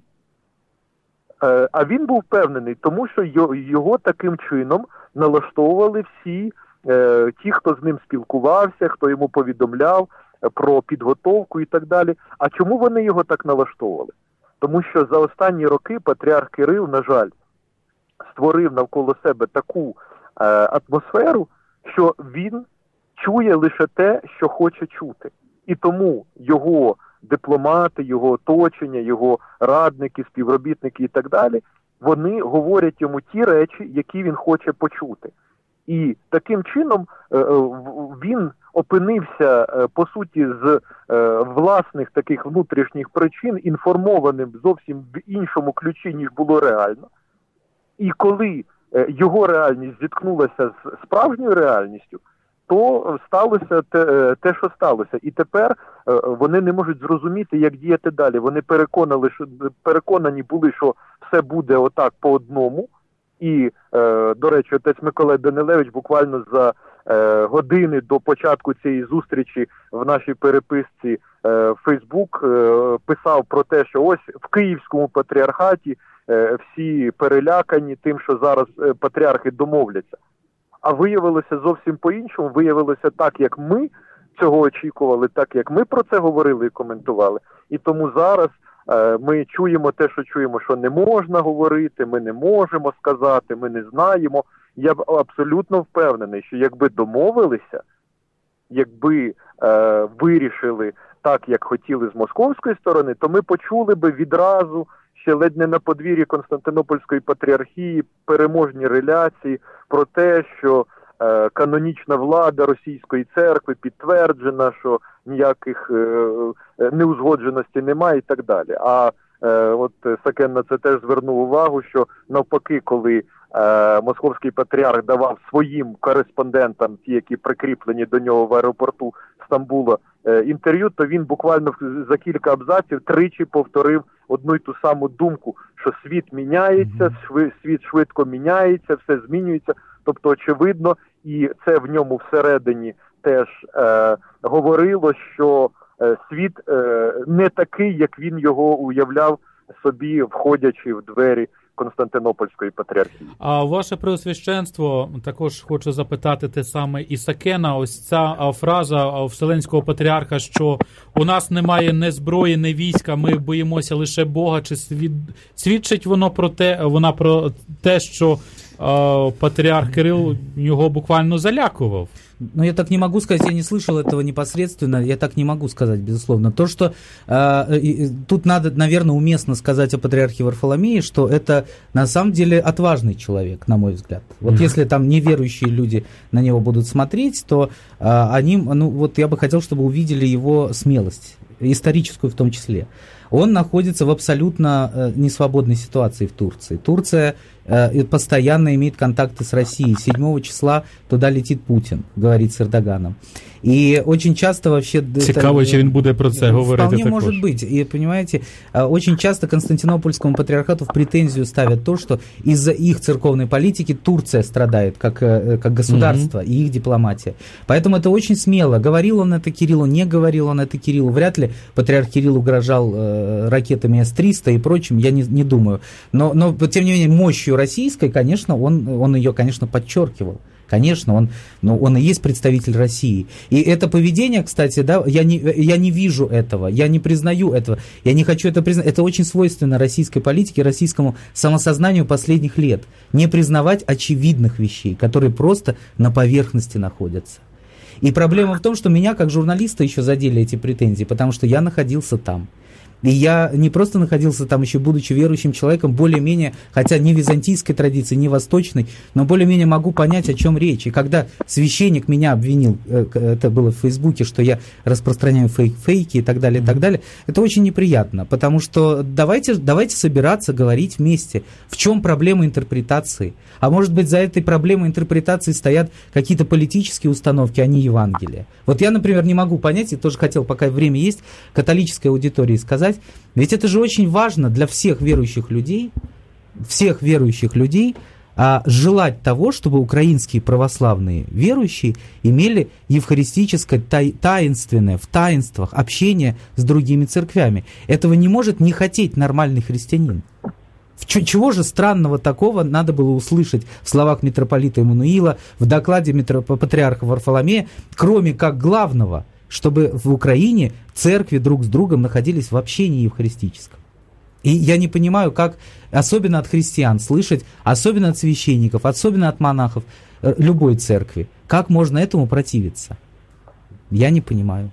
А він був впевнений, тому що його таким чином налаштовували всі е, ті, хто з ним спілкувався, хто йому повідомляв про підготовку і так далі. А чому вони його так налаштовували? Тому що за останні роки патріарх Кирил, на жаль, створив навколо себе таку е, атмосферу, що він чує лише те, що хоче чути. І тому його дипломати, його оточення, його радники, співробітники і так далі, вони говорять йому ті речі, які він хоче почути. І таким чином він опинився, по суті, з власних таких внутрішніх причин інформованим зовсім в іншому ключі, ніж було реально. І коли його реальність зіткнулася з справжньою реальністю, то сталося те, те, що сталося. І тепер е, вони не можуть зрозуміти, як діяти далі. Вони переконали, що, переконані були, що все буде отак по одному. І, е, до речі, отець Миколай Данилевич буквально за е, години до початку цієї зустрічі в нашій переписці в Фейсбук е, писав про те, що ось в Київському патріархаті е, всі перелякані тим, що зараз е, патріархи домовляться. А виявилося зовсім по-іншому, виявилося так, як ми цього очікували, так, як ми про це говорили і коментували. І тому зараз ми чуємо те, що чуємо, що не можна говорити, ми не можемо сказати, ми не знаємо. Я б абсолютно впевнений, що якби домовилися, якби е, вирішили так, як хотіли з московської сторони, то ми почули би відразу, ще ледь не на подвір'ї Константинопольської патріархії, переможні реляції про те, що е, канонічна влада Російської церкви підтверджена, що ніяких е, неузгодженостей немає і так далі. А е, от Сакен на це теж звернув увагу, що навпаки, коли е, московський патріарх давав своїм кореспондентам, ті, які прикріплені до нього в аеропорту Стамбула, е, інтерв'ю, то він буквально за кілька абзаців тричі повторив одну й ту саму думку, що світ міняється, шви, світ швидко міняється, все змінюється. Тобто, очевидно, і це в ньому всередині теж е, говорило, що е, світ е, не такий, як він його уявляв собі, входячи в двері Константинопольської патріархії. А ваше преосвященство, також хочу запитати те саме і Сакена, ось ця фраза Вселенського патріарха, що у нас немає ні зброї, ні війська, ми боїмося лише Бога, чи свід... свідчить воно про те, вона про те, що е, патріарх Кирил його буквально залякував? Ну, я так не могу сказать, я не слышал этого непосредственно, я так не могу сказать, безусловно. То, что э, тут надо, наверное, уместно сказать о патриархе Варфоломее, что это на самом деле отважный человек, на мой взгляд. Вот mm-hmm. если там неверующие люди на него будут смотреть, то э, они, ну вот я бы хотел, чтобы увидели его смелость, историческую в том числе. Он находится в абсолютно э, несвободной ситуации в Турции. Турция э, постоянно имеет контакты с Россией. седьмого числа туда летит Путин, говорит с Эрдоганом. И очень часто вообще... Цікаво, чи він буде про це говорити вполне також. Может быть. И, понимаете, очень часто Константинопольскому патриархату в претензию ставят то, что из-за их церковной политики Турция страдает как, как государство, mm-hmm. и их дипломатия. Поэтому это очень смело. Говорил он это Кириллу, не говорил он это Кириллу. Вряд ли патриарх Кирилл угрожал э, ракетами эс триста и прочим, я не, не думаю. Но, но, тем не менее, мощью российской, конечно, он, он ее, конечно, подчеркивал. Конечно, он, ну, он и есть представитель России. И это поведение, кстати, да, я не, я не вижу этого, я не признаю этого, я не хочу это признать. Это очень свойственно российской политике, российскому самосознанию последних лет. Не признавать очевидных вещей, которые просто на поверхности находятся. И проблема в том, что меня, как журналиста, еще задели эти претензии, потому что я находился там. И я не просто находился там, еще будучи верующим человеком, более-менее, хотя не византийской традиции, не восточной, но более-менее могу понять, о чем речь. И когда священник меня обвинил, это было в Фейсбуке, что я распространяю фейк, фейки и так далее, и так далее, это очень неприятно, потому что давайте, давайте собираться, говорить вместе, в чем проблема интерпретации. А может быть, за этой проблемой интерпретации стоят какие-то политические установки, а не Евангелие. Вот я, например, не могу понять, и тоже хотел, пока время есть, католической аудитории сказать, ведь это же очень важно для всех верующих людей, всех верующих людей, а, желать того, чтобы украинские православные верующие имели евхаристическое, тай, таинственное, в таинствах общение с другими церквями. Этого не может не хотеть нормальный христианин. Чего же странного такого надо было услышать в словах митрополита Эммануила, в докладе митроп... патриарха Варфоломея, кроме как главного, чтобы в Украине церкви друг с другом находились в общении евхаристическом. И я не понимаю, как, особенно от христиан, слышать, особенно от священников, особенно от монахов любой церкви, как можно этому противиться? Я не понимаю.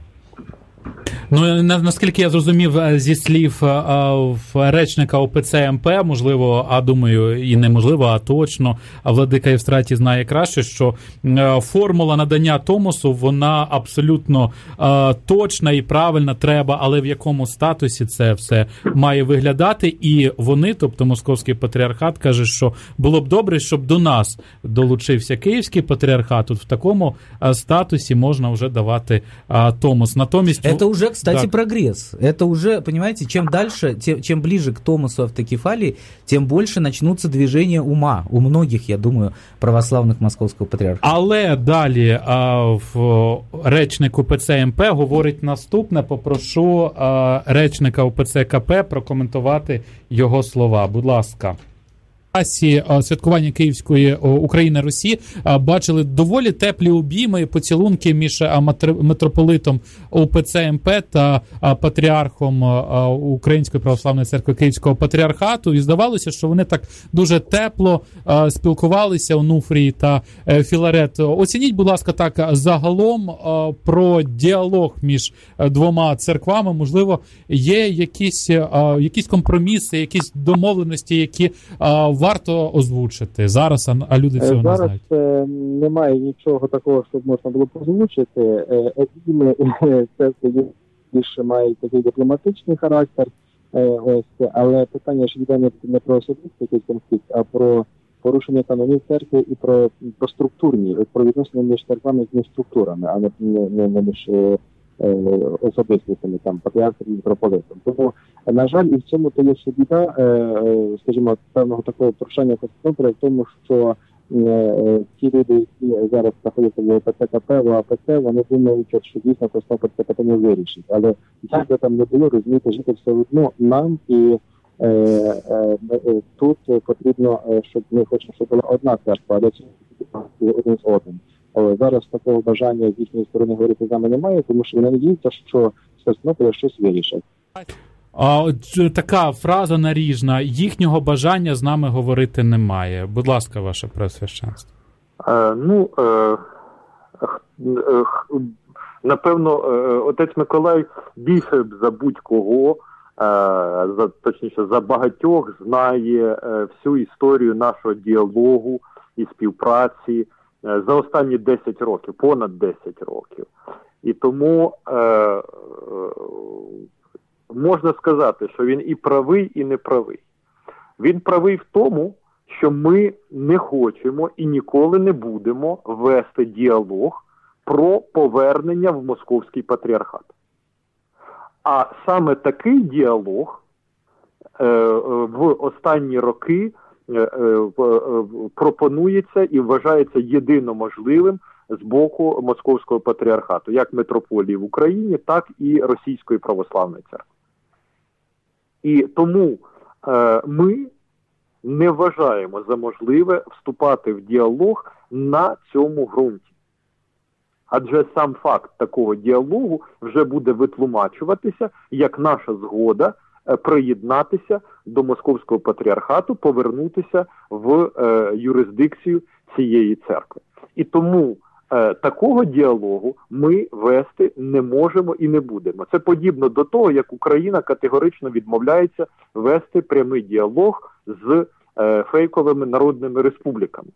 Ну, наскільки я зрозумів зі слів речника ОПЦ МП, можливо, а думаю, і неможливо, а точно, а владика Євстратій знає краще, що формула надання Томосу, вона абсолютно точна і правильна, треба, але в якому статусі це все має виглядати, і вони, тобто Московський патріархат, каже, що було б добре, щоб до нас долучився Київський патріархат, тут в такому статусі можна вже давати Томос. Натомість... Это уже, кстати, да. прогресс. Это уже, понимаете, чем дальше, тем, чем ближе к Томосу автокефалии, тем больше начнутся движения ума. У многих, я думаю, православных московского патріархату. Але далі а, в речник УПЦ МП говорить наступне. Попрошу а, речника УПЦ КП прокоментувати його слова. Будь ласка. часі святкування Київської України Русі бачили доволі теплі обійми і поцілунки між митрополитом УПЦ МП та патріархом Української православної церкви Київського патріархату. І здавалося, що вони так дуже тепло спілкувалися, Онуфрій та Філарет. Оцініть, будь ласка, так загалом про діалог між двома церквами. Можливо, є якісь, якісь компроміси, якісь домовленості, які варто озвучити зараз, а люди цього зараз не знають. Зараз немає нічого такого, щоб можна було озвучити. Едіми церкви більше мають такий дипломатичний характер, ось, але питання ж йде не про особистий якийсь конфлікт, а про порушення канонів церкви і про, про структурні, про відносини між церквами і між структурами, а не, не, не між е, особистостями, там, патріархом і митрополитом. Тому, на жаль, і в цьому то є ще біда, е, скажімо, певного такого порушення Конституції в тому, що е, ті люди, які зараз знаходяться в ПЦКП, в АПЦ, вони думають, що дійсно Конституція це питання вирішить. Але як би там не було, розумієте, жити все одно нам і Е, е, е, тут потрібно, щоб ми хочемо, щоб була одна церква, але один з одним. Але зараз такого бажання з їхньої сторони говорити з нами немає, тому що вони надіються, що Константинополь щось вирішить. А от така фраза наріжна: їхнього бажання з нами говорити немає. Будь ласка, ваше преосвященство. Е, ну, е, е, е, напевно, е, отець Миколай більше б за будь-кого, За, точніше, за багатьох знає е, всю історію нашого діалогу і співпраці е, за останні десять років, понад десять років. І тому е, е, можна сказати, що він і правий, і не правий. Він правий в тому, що ми не хочемо і ніколи не будемо вести діалог про повернення в Московський патріархат. А саме такий діалог е, в останні роки е, е, пропонується і вважається єдино можливим з боку Московського патріархату, як митрополії в Україні, так і Російської православної церкви. І тому е, ми не вважаємо за можливе вступати в діалог на цьому ґрунті. Адже сам факт такого діалогу вже буде витлумачуватися як наша згода приєднатися до Московського патріархату, повернутися в е, юрисдикцію цієї церкви. І тому е, такого діалогу ми вести не можемо і не будемо. Це подібно до того, як Україна категорично відмовляється вести прямий діалог з е, фейковими народними республіками.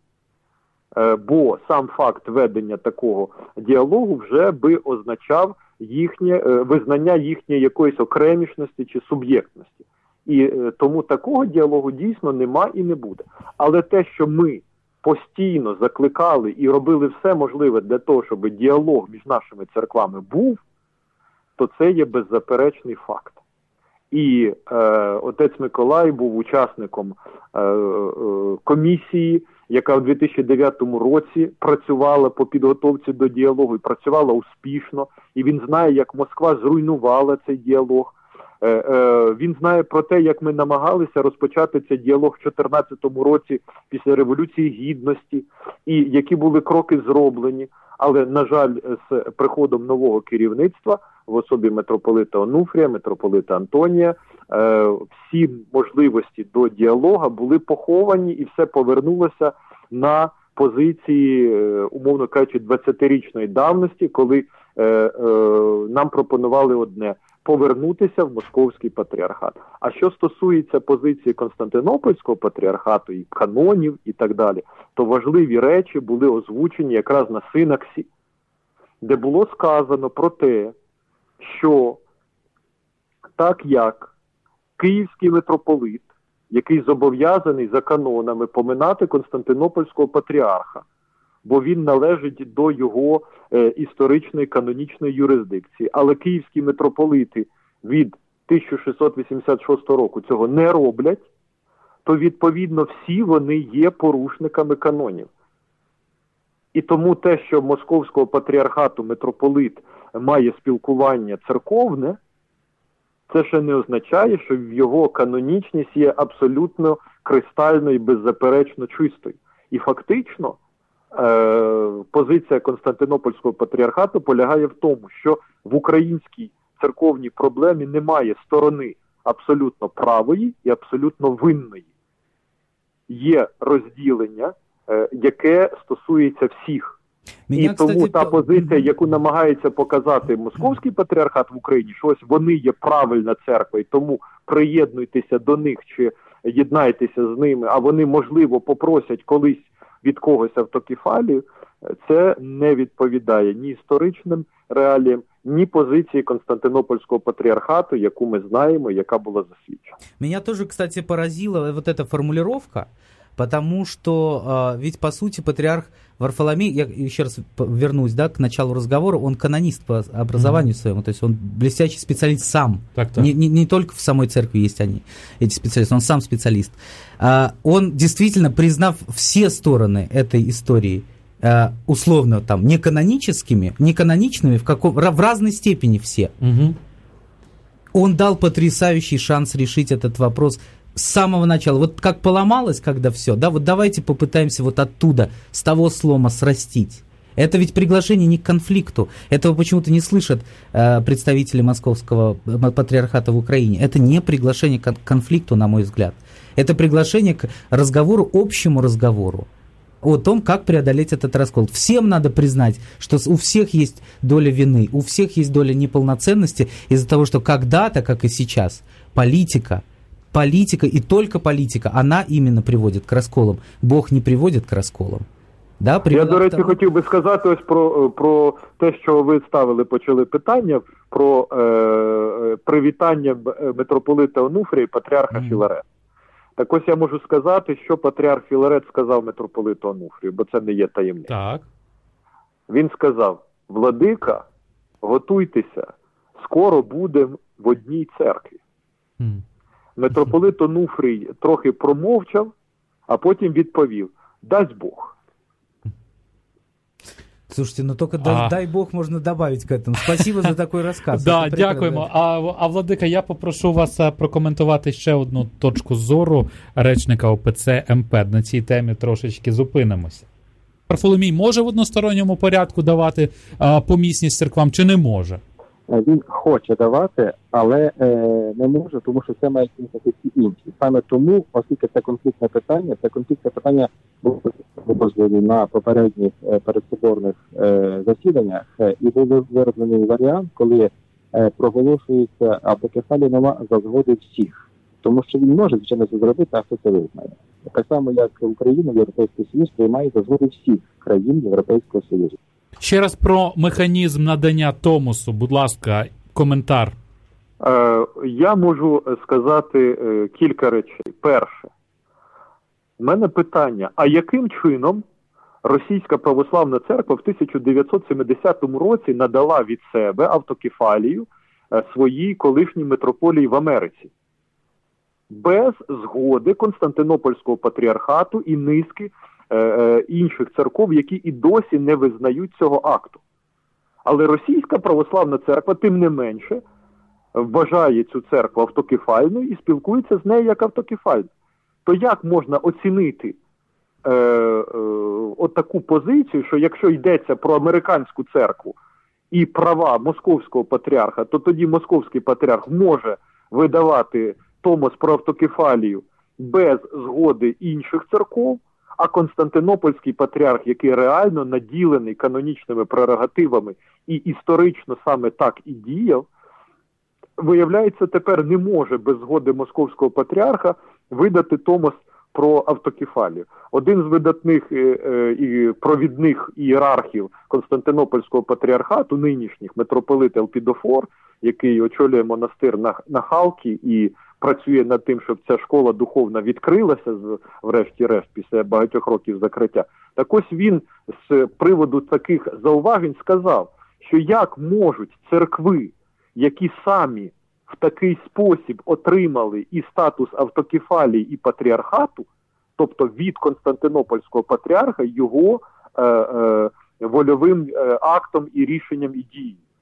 Бо сам факт ведення такого діалогу вже би означав їхнє визнання їхньої якоїсь окремішності чи суб'єктності. І тому такого діалогу дійсно нема і не буде. Але те, що ми постійно закликали і робили все можливе для того, щоб діалог між нашими церквами був, то це є беззаперечний факт. І е, отець Миколай був учасником е, е, комісії, яка в дві тисячі дев'ятому році працювала по підготовці до діалогу і працювала успішно. І він знає, як Москва зруйнувала цей діалог. Е, е, він знає про те, як ми намагалися розпочати цей діалог в дві тисячі чотирнадцятому році після Революції Гідності, і які були кроки зроблені. Але, на жаль, з приходом нового керівництва в особі митрополита Онуфрія, митрополита Антонія, всі можливості до діалогу були поховані і все повернулося на позиції, умовно кажучи, двадцятирічної давності, коли нам пропонували одне – повернутися в Московський патріархат. А що стосується позиції Константинопольського патріархату і канонів і так далі, то важливі речі були озвучені якраз на синаксі, де було сказано про те, що так як Київський митрополит, який зобов'язаний за канонами поминати Константинопольського патріарха, бо він належить до його е, історичної канонічної юрисдикції. Але київські митрополити від тисяча шістсот вісімдесят шостого року цього не роблять, то відповідно всі вони є порушниками канонів. І тому те, що Московського патріархату митрополит має спілкування церковне, це ще не означає, що його канонічність є абсолютно кристально і беззаперечно чистою. І фактично е- позиція Константинопольського патріархату полягає в тому, що в українській церковній проблемі немає сторони абсолютно правої і абсолютно винної. Є розділення, е- яке стосується всіх. Меня, і кстати, тому та по- позиція, яку намагається показати Московський патріархат в Україні, що ось вони є правильна церква, і тому приєднуйтеся до них чи єднайтеся з ними, а вони, можливо, попросять колись від когось автокефалію, це не відповідає ні історичним реаліям, ні позиції Константинопольського патріархату, яку ми знаємо, яка була засвідчена. Меня тоже, кстати, поразила вот эта формулировка, потому что э, ведь, по сути, патриарх Варфоломей, я еще раз вернусь, да, к началу разговора, он канонист по образованию mm-hmm. своему, то есть он блестящий специалист сам. Так-так. Не, не, не только в самой церкви есть они, эти специалисты, он сам специалист. А, он действительно, признав все стороны этой истории, а, условно там, не каноническими, не каноничными, в, каком, в разной степени все, Mm-hmm. он дал потрясающий шанс решить этот вопрос с самого начала. Вот как поломалось, когда все, да, вот давайте попытаемся вот оттуда, с того слома срастить. Это ведь приглашение не к конфликту. Этого почему-то не слышат э, представители Московского патриархата в Украине. Это не приглашение к конфликту, на мой взгляд. Это приглашение к разговору, общему разговору о том, как преодолеть этот раскол. Всем надо признать, что у всех есть доля вины, у всех есть доля неполноценности из-за того, что когда-то, как и сейчас, политика, политика и только политика, она именно приводит к расколам. Бог не приводит к расколам. Да, Я, до речі, тому... хотів би сказати ось про, про те, що ви ставили, почали питання, про е, привітання митрополита Онуфрія і патріарха mm. Філарета. Так ось я можу сказати, що патріарх Філарет сказав митрополиту Онуфрію, бо це не є таємниця. Так. Він сказав: владика, готуйтеся, скоро будемо в одній церкві. Mm. Митрополит Онуфрій трохи промовчав, а потім відповів: дасть Бог. Слушайте, ну только а... дай, дай Бог можно добавить к этому. Спасибо за такой рассказ. Да, дякуємо. А, а, Владика, я попрошу вас прокоментувати ще одну точку зору речника ОПЦ МП. На цій темі трошечки зупинимося. Варфоломій може в односторонньому порядку давати а, помісність церквам чи не може? Він хоче давати, але е, не може, тому що це мають бути всі інші. Саме тому, оскільки це конфліктне питання, це конфліктне питання було дозволено на попередніх е, передсоборних е, засіданнях, е, і був вироблений варіант, коли е, проголошується автокефалія нова за згоди всіх. Тому що він може, звичайно, це зробити, а хто це визнає. Так само, як Україна, Європейський Союз приймає за згоди всіх країн Європейського Союзу. Ще раз про механізм надання Томосу, будь ласка, коментар. Е, я можу сказати е, кілька речей. Перше, в мене питання, а яким чином Російська Православна Церква в тисяча дев'ятсот сімдесятому році надала від себе автокефалію е, своїй колишній митрополії в Америці? Без згоди Константинопольського патріархату і низки інших церков, які і досі не визнають цього акту. Але Російська Православна Церква, тим не менше, вважає цю церкву автокефальною і спілкується з нею як автокефальною. То як можна оцінити е, е, отаку позицію, що якщо йдеться про американську церкву і права московського патріарха, то тоді московський патріарх може видавати томос про автокефалію без згоди інших церков, а Константинопольський патріарх, який реально наділений канонічними прерогативами і історично саме так і діяв, виявляється, тепер не може без згоди московського патріарха видати томос про автокефалію. Один з видатних е, е, і провідних ієрархів Константинопольського патріархату, нинішніх, митрополит Елпідофор, який очолює монастир на, на Халкі і працює над тим, щоб ця школа духовна відкрилася, врешті-решт, після багатьох років закриття. Так ось він з приводу таких зауважень сказав, що як можуть церкви, які самі в такий спосіб отримали і статус автокефалії, і патріархату, тобто від Константинопольського патріарха, його е, е, вольовим е, актом і рішенням і дією.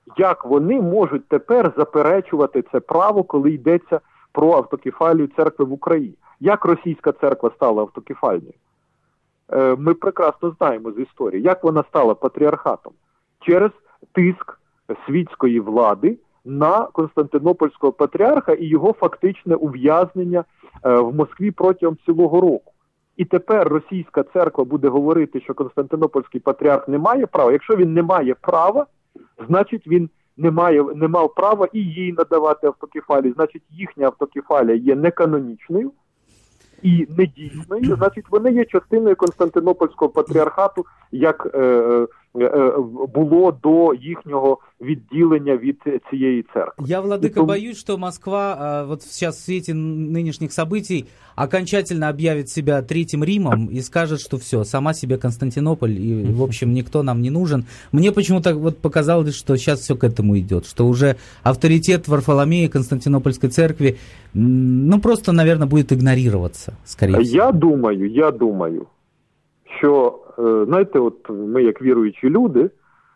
Як вони можуть тепер заперечувати це право, коли йдеться про автокефалію церкви в Україні? Як російська церква стала автокефальною? Е, ми прекрасно знаємо з історії, як вона стала патріархатом. Через тиск світської влади на Константинопольського патріарха і його фактичне ув'язнення е, в Москві протягом цілого року. І тепер російська церква буде говорити, що Константинопольський патріарх не має права. Якщо він не має права, значить він не має, не мав права і їй надавати автокефалію. Значить їхня автокефалія є неканонічною і недійсною. Значить вони є частиною Константинопольського патріархату, як е, е, було до їхнього відділення від цієї церкви. Я, владыка, тому... боюсь, что Москва вот сейчас в свете нынешних событий окончательно объявит себя Третьим Римом и скажет, что все, сама себе Константинополь, и, в общем, никто нам не нужен. Мне почему-то вот показалось, что сейчас все к этому идет, что уже авторитет Варфоломея Константинопольской церкви, ну, просто, наверное, будет игнорироваться, скорее всего. Я думаю, я думаю, що, знаєте, от ми, як віруючі люди,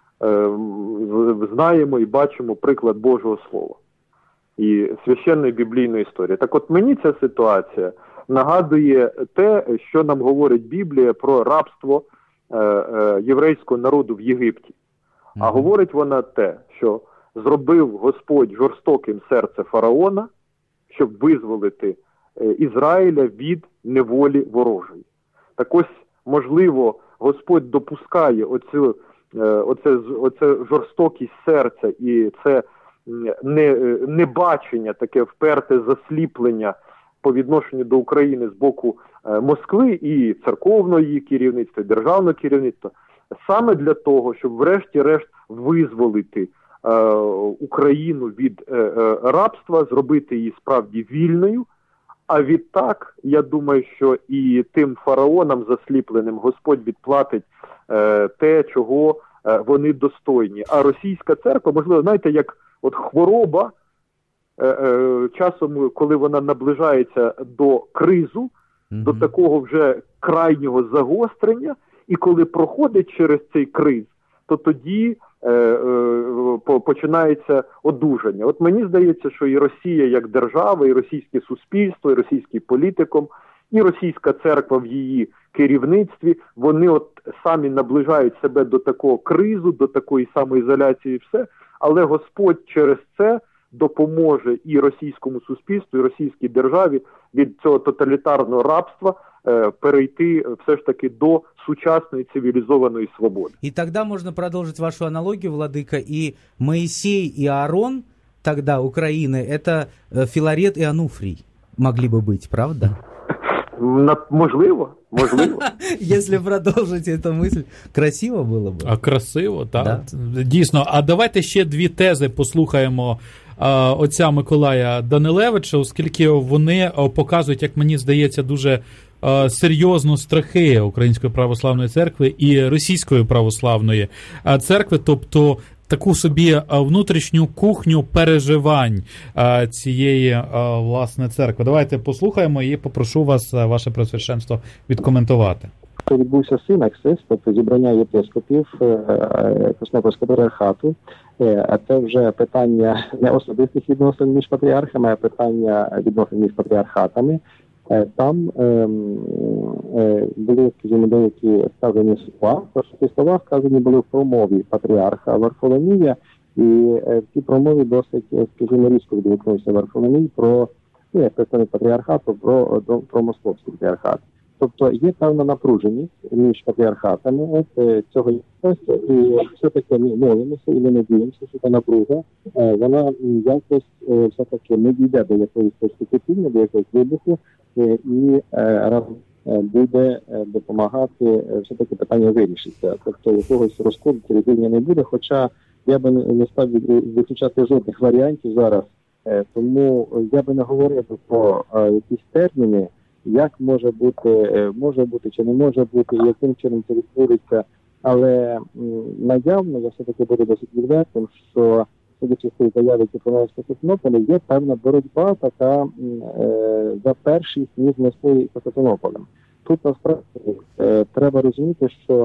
знаємо і бачимо приклад Божого Слова і священної біблійної історії. Так от мені ця ситуація нагадує те, що нам говорить Біблія про рабство е, е, єврейського народу в Єгипті. А mm-hmm. говорить вона те, що зробив Господь жорстоким серце фараона, щоб визволити е, Ізраїля від неволі ворожої. Так ось, можливо, Господь допускає оцю Оце, оце жорстокість серця і це не, небачення, таке вперте засліплення по відношенню до України з боку Москви і церковного її керівництва, і державного керівництва, саме для того, щоб врешті-решт визволити е, Україну від е, е, рабства, зробити її справді вільною. А відтак, я думаю, що і тим фараонам засліпленим Господь відплатить е, те, чого е, вони достойні. А російська церква, можливо, знаєте, як от хвороба, е, е, часом, коли вона наближається до кризу, mm-hmm. до такого вже крайнього загострення, і коли проходить через цей криз, то тоді е, е, починається одужання. От мені здається, що і Росія як держава, і російське суспільство, і російський політикум, і російська церква в її керівництві, вони от самі наближають себе до такого кризу, до такої самоізоляції і все, але Господь через це допоможе і російському суспільству, і російській державі від цього тоталітарного рабства е, перейти все ж таки до сучасної цивілізованої свободи. И тогда можно продолжить вашу аналогию, владыка, и Моисей и Аарон тогда Украины, это Филарет и Ануфрий могли бы быть, правда? Можливо, можливо. Якщо продовжити цю мисль, красиво було б. А красиво, так. Да. Дійсно. А давайте ще дві тези послухаємо а, отця Миколая Данилевича, оскільки вони показують, як мені здається, дуже а, серйозно страхи Української православної церкви і Російської православної церкви, тобто таку собі внутрішню кухню переживань а, цієї, а, власне, церкви. Давайте послухаємо і попрошу вас, ваше Преосвященство, відкоментувати. Відбувся синаксис, тобто зібрання єпископів Константинопольського патріархату. А це вже питання не особистих відносин між патріархами, а питання відносин між патріархатами. Там е, е, були, скажімо, деякі сказані слова. Ці слова вказані були в промові патріарха Варфоломія, і е, в цій промові досить, скажімо, різко відгукнувся Варфоломій про, ну, як представник патріархату, про, до, про московський патріархат. Тобто є певна напруженість між патріархатами от, цього часу, і все-таки ми молимося і ми надіємося, що та напруга, е, вона якось е, все-таки не дійде до якоїсь точки кипіння, до якогось вибуху, і разом буде допомагати все-таки питання вирішиться. Тобто якогось розколу чи розділення не буде, хоча я би не став виключати жодних варіантів зараз, тому я би не говорив про якісь терміни, як може бути, може бути чи не може бути, яким чином це відбудеться, але наявно я все-таки буду досить відвертим, що судячи з цієї заяви Константинопольського Константинополя, є певна боротьба така е, за першість між Москвою і Константинополем. Тут насправді е, треба розуміти, що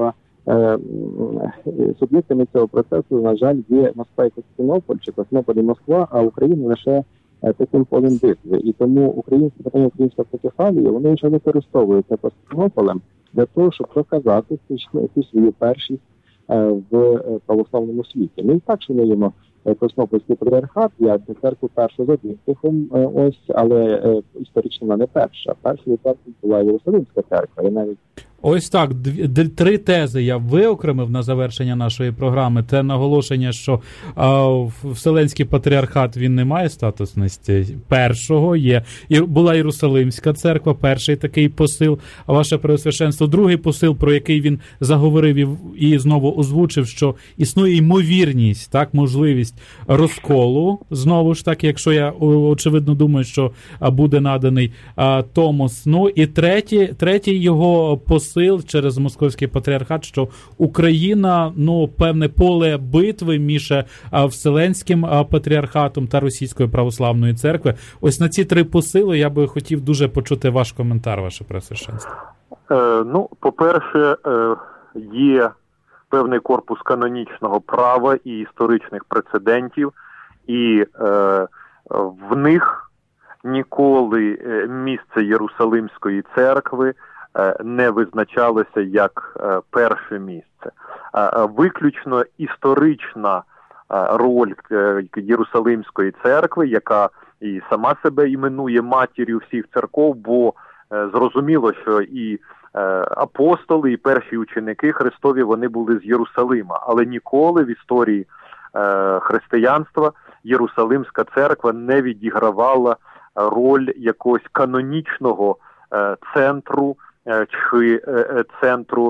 е, суб'єктами цього процесу, на жаль, є Москва і Константинополь, чи Константинополь і Москва, а Україна лише таким полем битви. І тому українське питання, українська автокефалія, вони вже використовуються Константинополем для того, щоб показати цю свою першість в православному світі. Ми і так шануємо Константинопольський патріархат як церкву першу за об'єктивом, ось, але історично вона не перша. Першою церквою була Єрусалимська церква. І навіть Ось так, дві, три тези я виокремив на завершення нашої програми. Це наголошення, що а, Вселенський патріархат, він не має статусності. Першого є. І була Єрусалимська церква, перший такий посил, а ваше Преосвященство, другий посил, про який він заговорив і, і знову озвучив, що існує ймовірність, так, можливість розколу, знову ж таки, якщо я очевидно думаю, що буде наданий а, Томос. Ну і третій, третій його посил через Московський патріархат, що Україна, ну, певне поле битви між а, Вселенським а, патріархатом та Російською православною церквою. Ось на ці три посили я би хотів дуже почути ваш коментар, ваше Преосвященство. Е, ну, по-перше, е, є певний корпус канонічного права і історичних прецедентів, і е, в них ніколи місце Єрусалимської церкви не визначалося як перше місце. Виключно історична роль Єрусалимської церкви, яка і сама себе іменує матір'ю всіх церков, бо зрозуміло, що і апостоли, і перші ученики Христові, вони були з Єрусалима, але ніколи в історії християнства Єрусалимська церква не відігравала роль якогось канонічного центру чи центру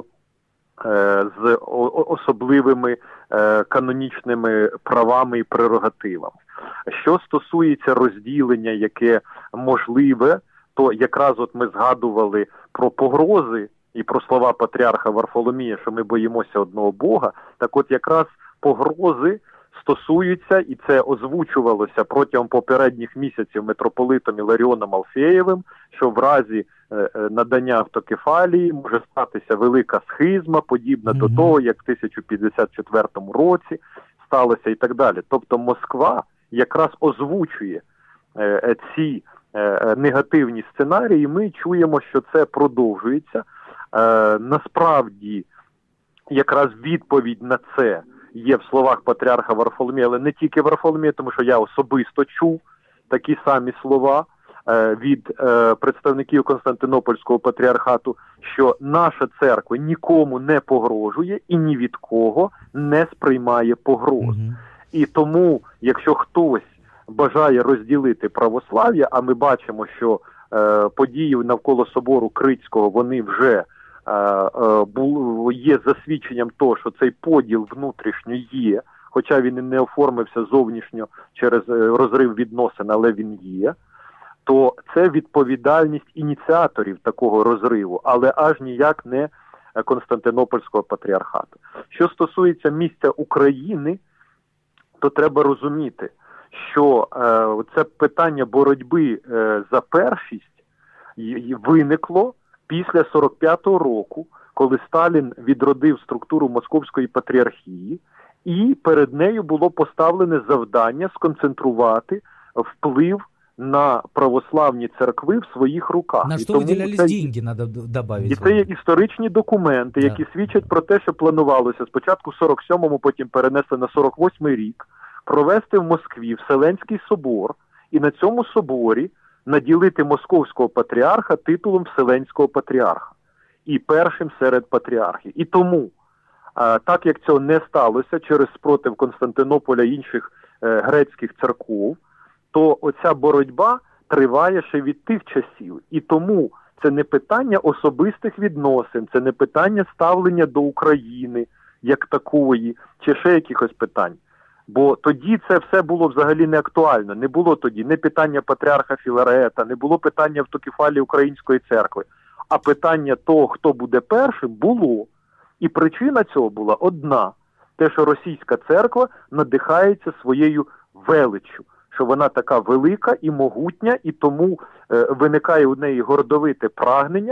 з особливими канонічними правами і прерогативами. Що стосується розділення, яке можливе, то якраз от ми згадували про погрози і про слова патріарха Варфоломія, що ми боїмося одного Бога, так от якраз погрози стосуються, і це озвучувалося протягом попередніх місяців митрополитом Іларіоном Алфеєвим, що в разі е, надання автокефалії може статися велика схизма, подібна mm-hmm. до того, як в тисяча п'ятдесят четвертому році сталося і так далі. Тобто Москва якраз озвучує е, ці е, негативні сценарії, і ми чуємо, що це продовжується. Е, насправді, якраз відповідь на це є в словах патріарха Варфоломія, але не тільки Варфоломія, тому що я особисто чув такі самі слова е, від е, представників Константинопольського патріархату, що наша церква нікому не погрожує і ні від кого не сприймає погроз. Mm-hmm. І тому, якщо хтось бажає розділити православ'я, а ми бачимо, що е, події навколо собору Крицького, вони вже є засвідченням того, що цей поділ внутрішньо є, хоча він і не оформився зовнішньо через розрив відносин, але він є, то це відповідальність ініціаторів такого розриву, але аж ніяк не Константинопольського патріархату. Що стосується місця України, то треба розуміти, що е, це питання боротьби е, за першість виникло після сорок п'ятого року, коли Сталін відродив структуру Московської патріархії, і перед нею було поставлене завдання сконцентрувати вплив на православні церкви в своїх руках. На що виділялись це... деньги, треба додати. І це є історичні документи, да. які свідчать про те, що планувалося спочатку в сорок сьомому, потім перенесли на сорок восьмий рік, провести в Москві Вселенський собор, і на цьому соборі наділити московського патріарха титулом Вселенського патріарха і першим серед патріархів. І тому, так як цього не сталося через спротив Константинополя і інших грецьких церков, то оця боротьба триває ще від тих часів. І тому це не питання особистих відносин, це не питання ставлення до України як такої, чи ще якихось питань. Бо тоді це все було взагалі не актуально. Не було тоді не питання патріарха Філарета, не було питання автокефалії Української церкви. А питання того, хто буде першим, було. І причина цього була одна. Те, що російська церква надихається своєю величчю. Що вона така велика і могутня, і тому е, виникає у неї гордовите прагнення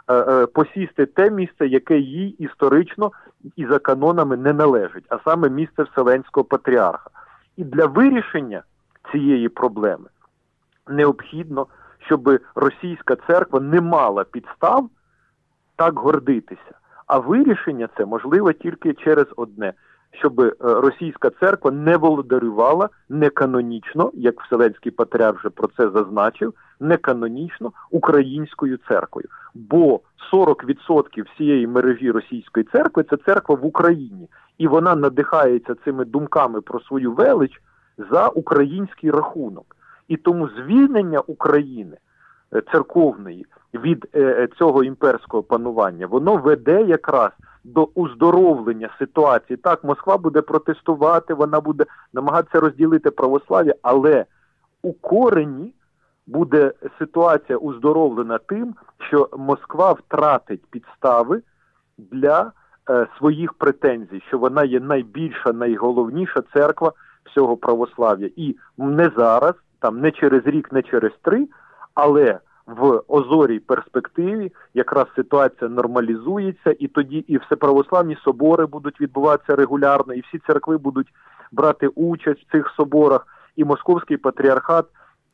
посісти те місце, яке їй історично і за канонами не належить, а саме місце Вселенського патріарха. І для вирішення цієї проблеми необхідно, щоб російська церква не мала підстав так гордитися. А вирішення це можливо тільки через одне, щоб російська церква не володарювала неканонічно, як Вселенський патріарх вже про це зазначив, неканонічно українською церквою. Бо сорок відсотків всієї мережі російської церкви – це церква в Україні. І вона надихається цими думками про свою велич за український рахунок. І тому звільнення України церковної від е, цього імперського панування, воно веде якраз до уздоровлення ситуації. Так, Москва буде протестувати, вона буде намагатися розділити православ'я, але у корені буде ситуація уздоровлена тим, що Москва втратить підстави для е, своїх претензій, що вона є найбільша, найголовніша церква всього православ'я. І не зараз, там не через рік, не через три, але в озорій перспективі якраз ситуація нормалізується, і тоді і всеправославні собори будуть відбуватися регулярно, і всі церкви будуть брати участь в цих соборах, і Московський патріархат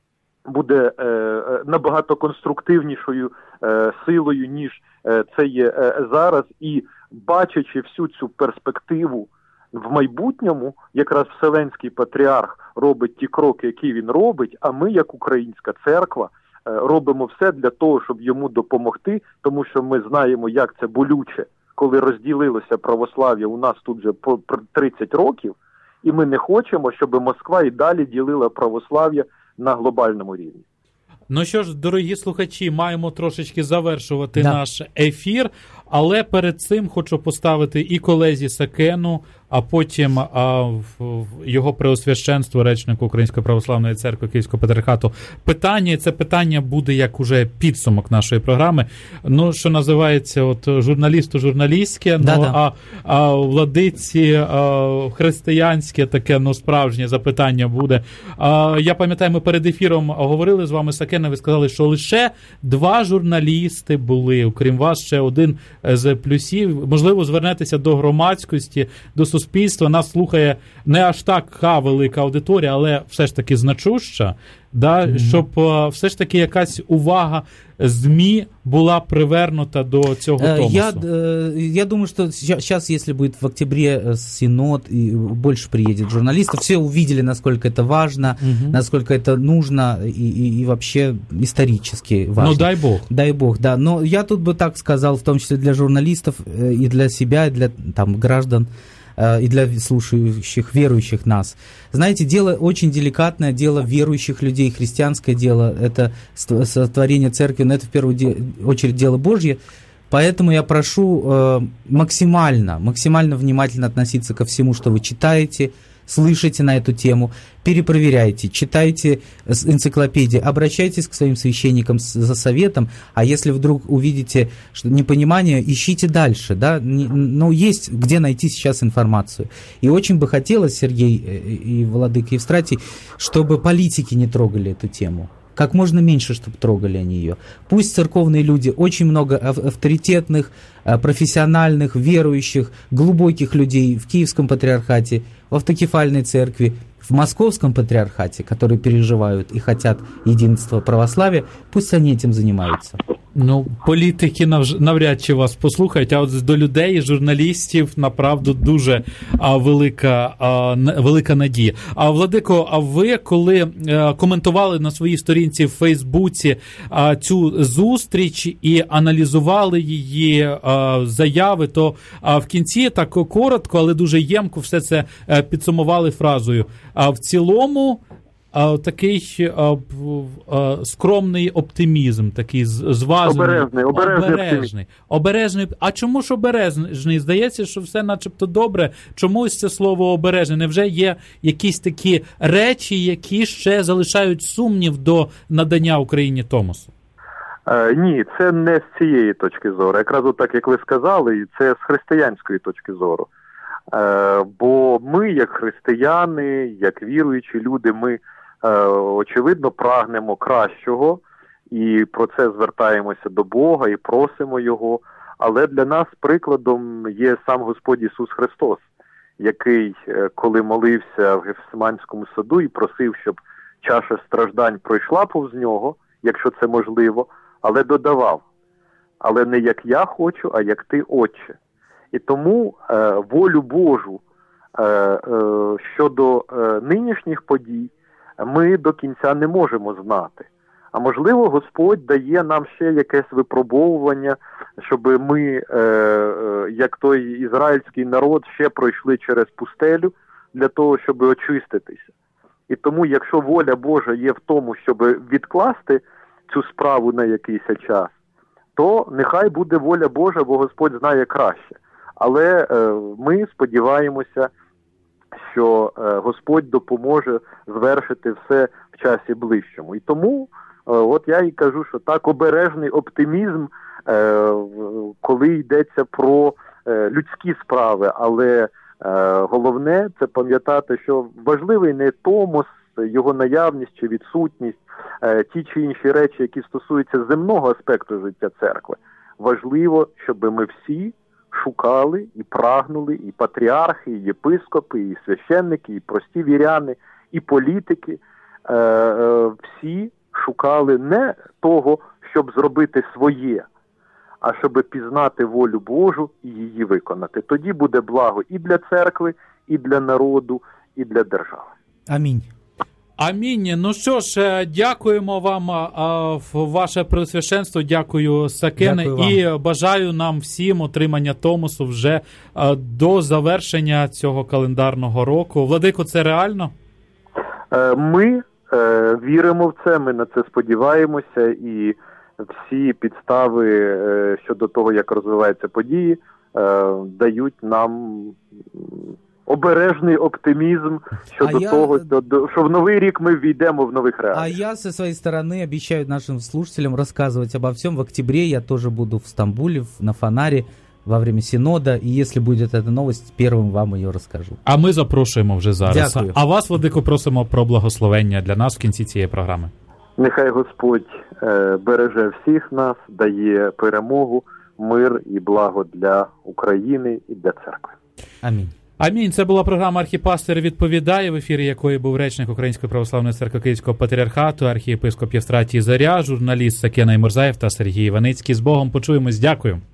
буде е, набагато конструктивнішою е, силою, ніж е, це є е, зараз. І бачачи всю цю перспективу в майбутньому, якраз Вселенський патріарх робить ті кроки, які він робить, а ми, як українська церква, робимо все для того, щоб йому допомогти, тому що ми знаємо, як це болюче, коли розділилося православ'я у нас тут вже по тридцять років, і ми не хочемо, щоб Москва і далі ділила православ'я на глобальному рівні. Ну що ж, дорогі слухачі, маємо трошечки завершувати да. наш ефір, але перед цим хочу поставити і колезі Сакену, а потім а, в, в його преосвященство, речнику Української православної церкви Київського патріархату, питання, і це питання буде як уже підсумок нашої програми, ну, що називається, от журналісту журналістське, ну, а, а владиці а, християнське таке, ну, справжнє запитання буде. А, я пам'ятаю, ми перед ефіром говорили з вами, Сакена, ви сказали, що лише два журналісти були, окрім вас, ще один з плюсів. Можливо, звернетеся до громадськості, до суспільства. Нас слухає не аж така велика аудиторія, але все ж таки значуща, да, mm-hmm. щоб uh, все ж таки якась увага ЗМІ була привернута до цього Томасу. Я, я думаю, что сейчас, если будет в октябре Синод, и больше приедет журналистов, все увидели, насколько это важно, угу. насколько это нужно и, и, и вообще исторически важно. Ну, дай бог. Дай бог, да. Но я тут бы так сказал, в том числе для журналистов, и для себя, и для там, граждан, и для слушающих, верующих нас. Знаете, дело очень деликатное, дело верующих людей, христианское дело, это сотворение церкви, но это в первую очередь дело Божье. Поэтому я прошу э, максимально, максимально внимательно относиться ко всему, что вы читаете, слышите на эту тему, перепроверяйте, читайте энциклопедии, обращайтесь к своим священникам за советом, а если вдруг увидите что непонимание, ищите дальше, да, ну, есть где найти сейчас информацию. И очень бы хотелось, Сергей и владыка Евстратий, чтобы политики не трогали эту тему. Как можно меньше, чтобы трогали они ее. Пусть церковные люди, очень много авторитетных, профессиональных, верующих, глубоких людей в Киевском патриархате, в автокефальной церкви, в Московском патриархате, которые переживают и хотят единства православия, пусть они этим занимаются. Ну, політики навряд чи вас послухають, а от до людей, журналістів, направду, дуже а, велика, а, велика надія. А, Владико, а ви, коли а, коментували на своїй сторінці в Фейсбуці а, цю зустріч і аналізували її а, заяви, то а, в кінці так коротко, але дуже ємко все це а, підсумували фразою. А в цілому А, такий а, а, скромний оптимізм, такий зважений, обережний, обережний, обережний, обережний. А чому ж обережний? Здається, що все начебто добре. Чомусь це слово обережний. Невже є якісь такі речі, які ще залишають сумнів до надання Україні Томосу? Е, ні, це не з цієї точки зору. Якраз от так, як ви сказали, і це з християнської точки зору. Е, бо ми, як християни, як віруючі люди, ми очевидно, прагнемо кращого, і про це звертаємося до Бога і просимо Його. Але для нас прикладом є сам Господь Ісус Христос, який, коли молився в Гефсиманському саду і просив, щоб чаша страждань пройшла повз нього, якщо це можливо, але додавав: але не як я хочу, а як ти, Отче. І тому е, волю Божу е, е, щодо е, нинішніх подій ми до кінця не можемо знати. А можливо, Господь дає нам ще якесь випробовування, щоб ми, е, е, як той ізраїльський народ, ще пройшли через пустелю для того, щоб очиститися. І тому, якщо воля Божа є в тому, щоб відкласти цю справу на якийсь час, то нехай буде воля Божа, бо Господь знає краще. Але е, ми сподіваємося, що е, Господь допоможе звершити все в часі ближчому. І тому, е, от я і кажу, що так, обережний оптимізм, е, коли йдеться про е, людські справи, але е, головне – це пам'ятати, що важливий не томос, його наявність чи відсутність, е, ті чи інші речі, які стосуються земного аспекту життя церкви. Важливо, щоб ми всі шукали і прагнули, і патріархи, і єпископи, і священники, і прості віряни, і політики, е, е, всі шукали не того, щоб зробити своє, а щоб пізнати волю Божу і її виконати. Тоді буде благо і для церкви, і для народу, і для держави. Амінь. Амінь. Ну що ж, дякуємо вам, ваше Преосвященство, дякую, Сакене, і бажаю нам всім отримання Томосу вже до завершення цього календарного року. Владико, це реально? Ми віримо в це, ми на це сподіваємося, і всі підстави щодо того, як розвиваються події, дають нам обережний оптимизм щодо а того, я... що, що в новий рік мы введем в новых реалиях. А я со своей стороны обещаю нашим слушателям рассказывать обо всем. В октябре я тоже буду в Стамбуле, на Фонаре, во время Синода, и если будет эта новость, первым вам ее расскажу. А ми запрошуємо вже зараз. Дякую. А вас, Владико, просимо про благословення для нас в кінці цієї програми. Нехай Господь е, береже всіх нас, дає перемогу, мир і благо для України і для церкви. Амінь. Амінь. Це була програма «Архіпастир відповідає», в ефірі якої був речник Української православної церкви Київського патріархату, архієпископ Євстратій Зоря, журналіст Сакена Імурзаєв та Сергій Іваницький. З Богом, почуємось. Дякую.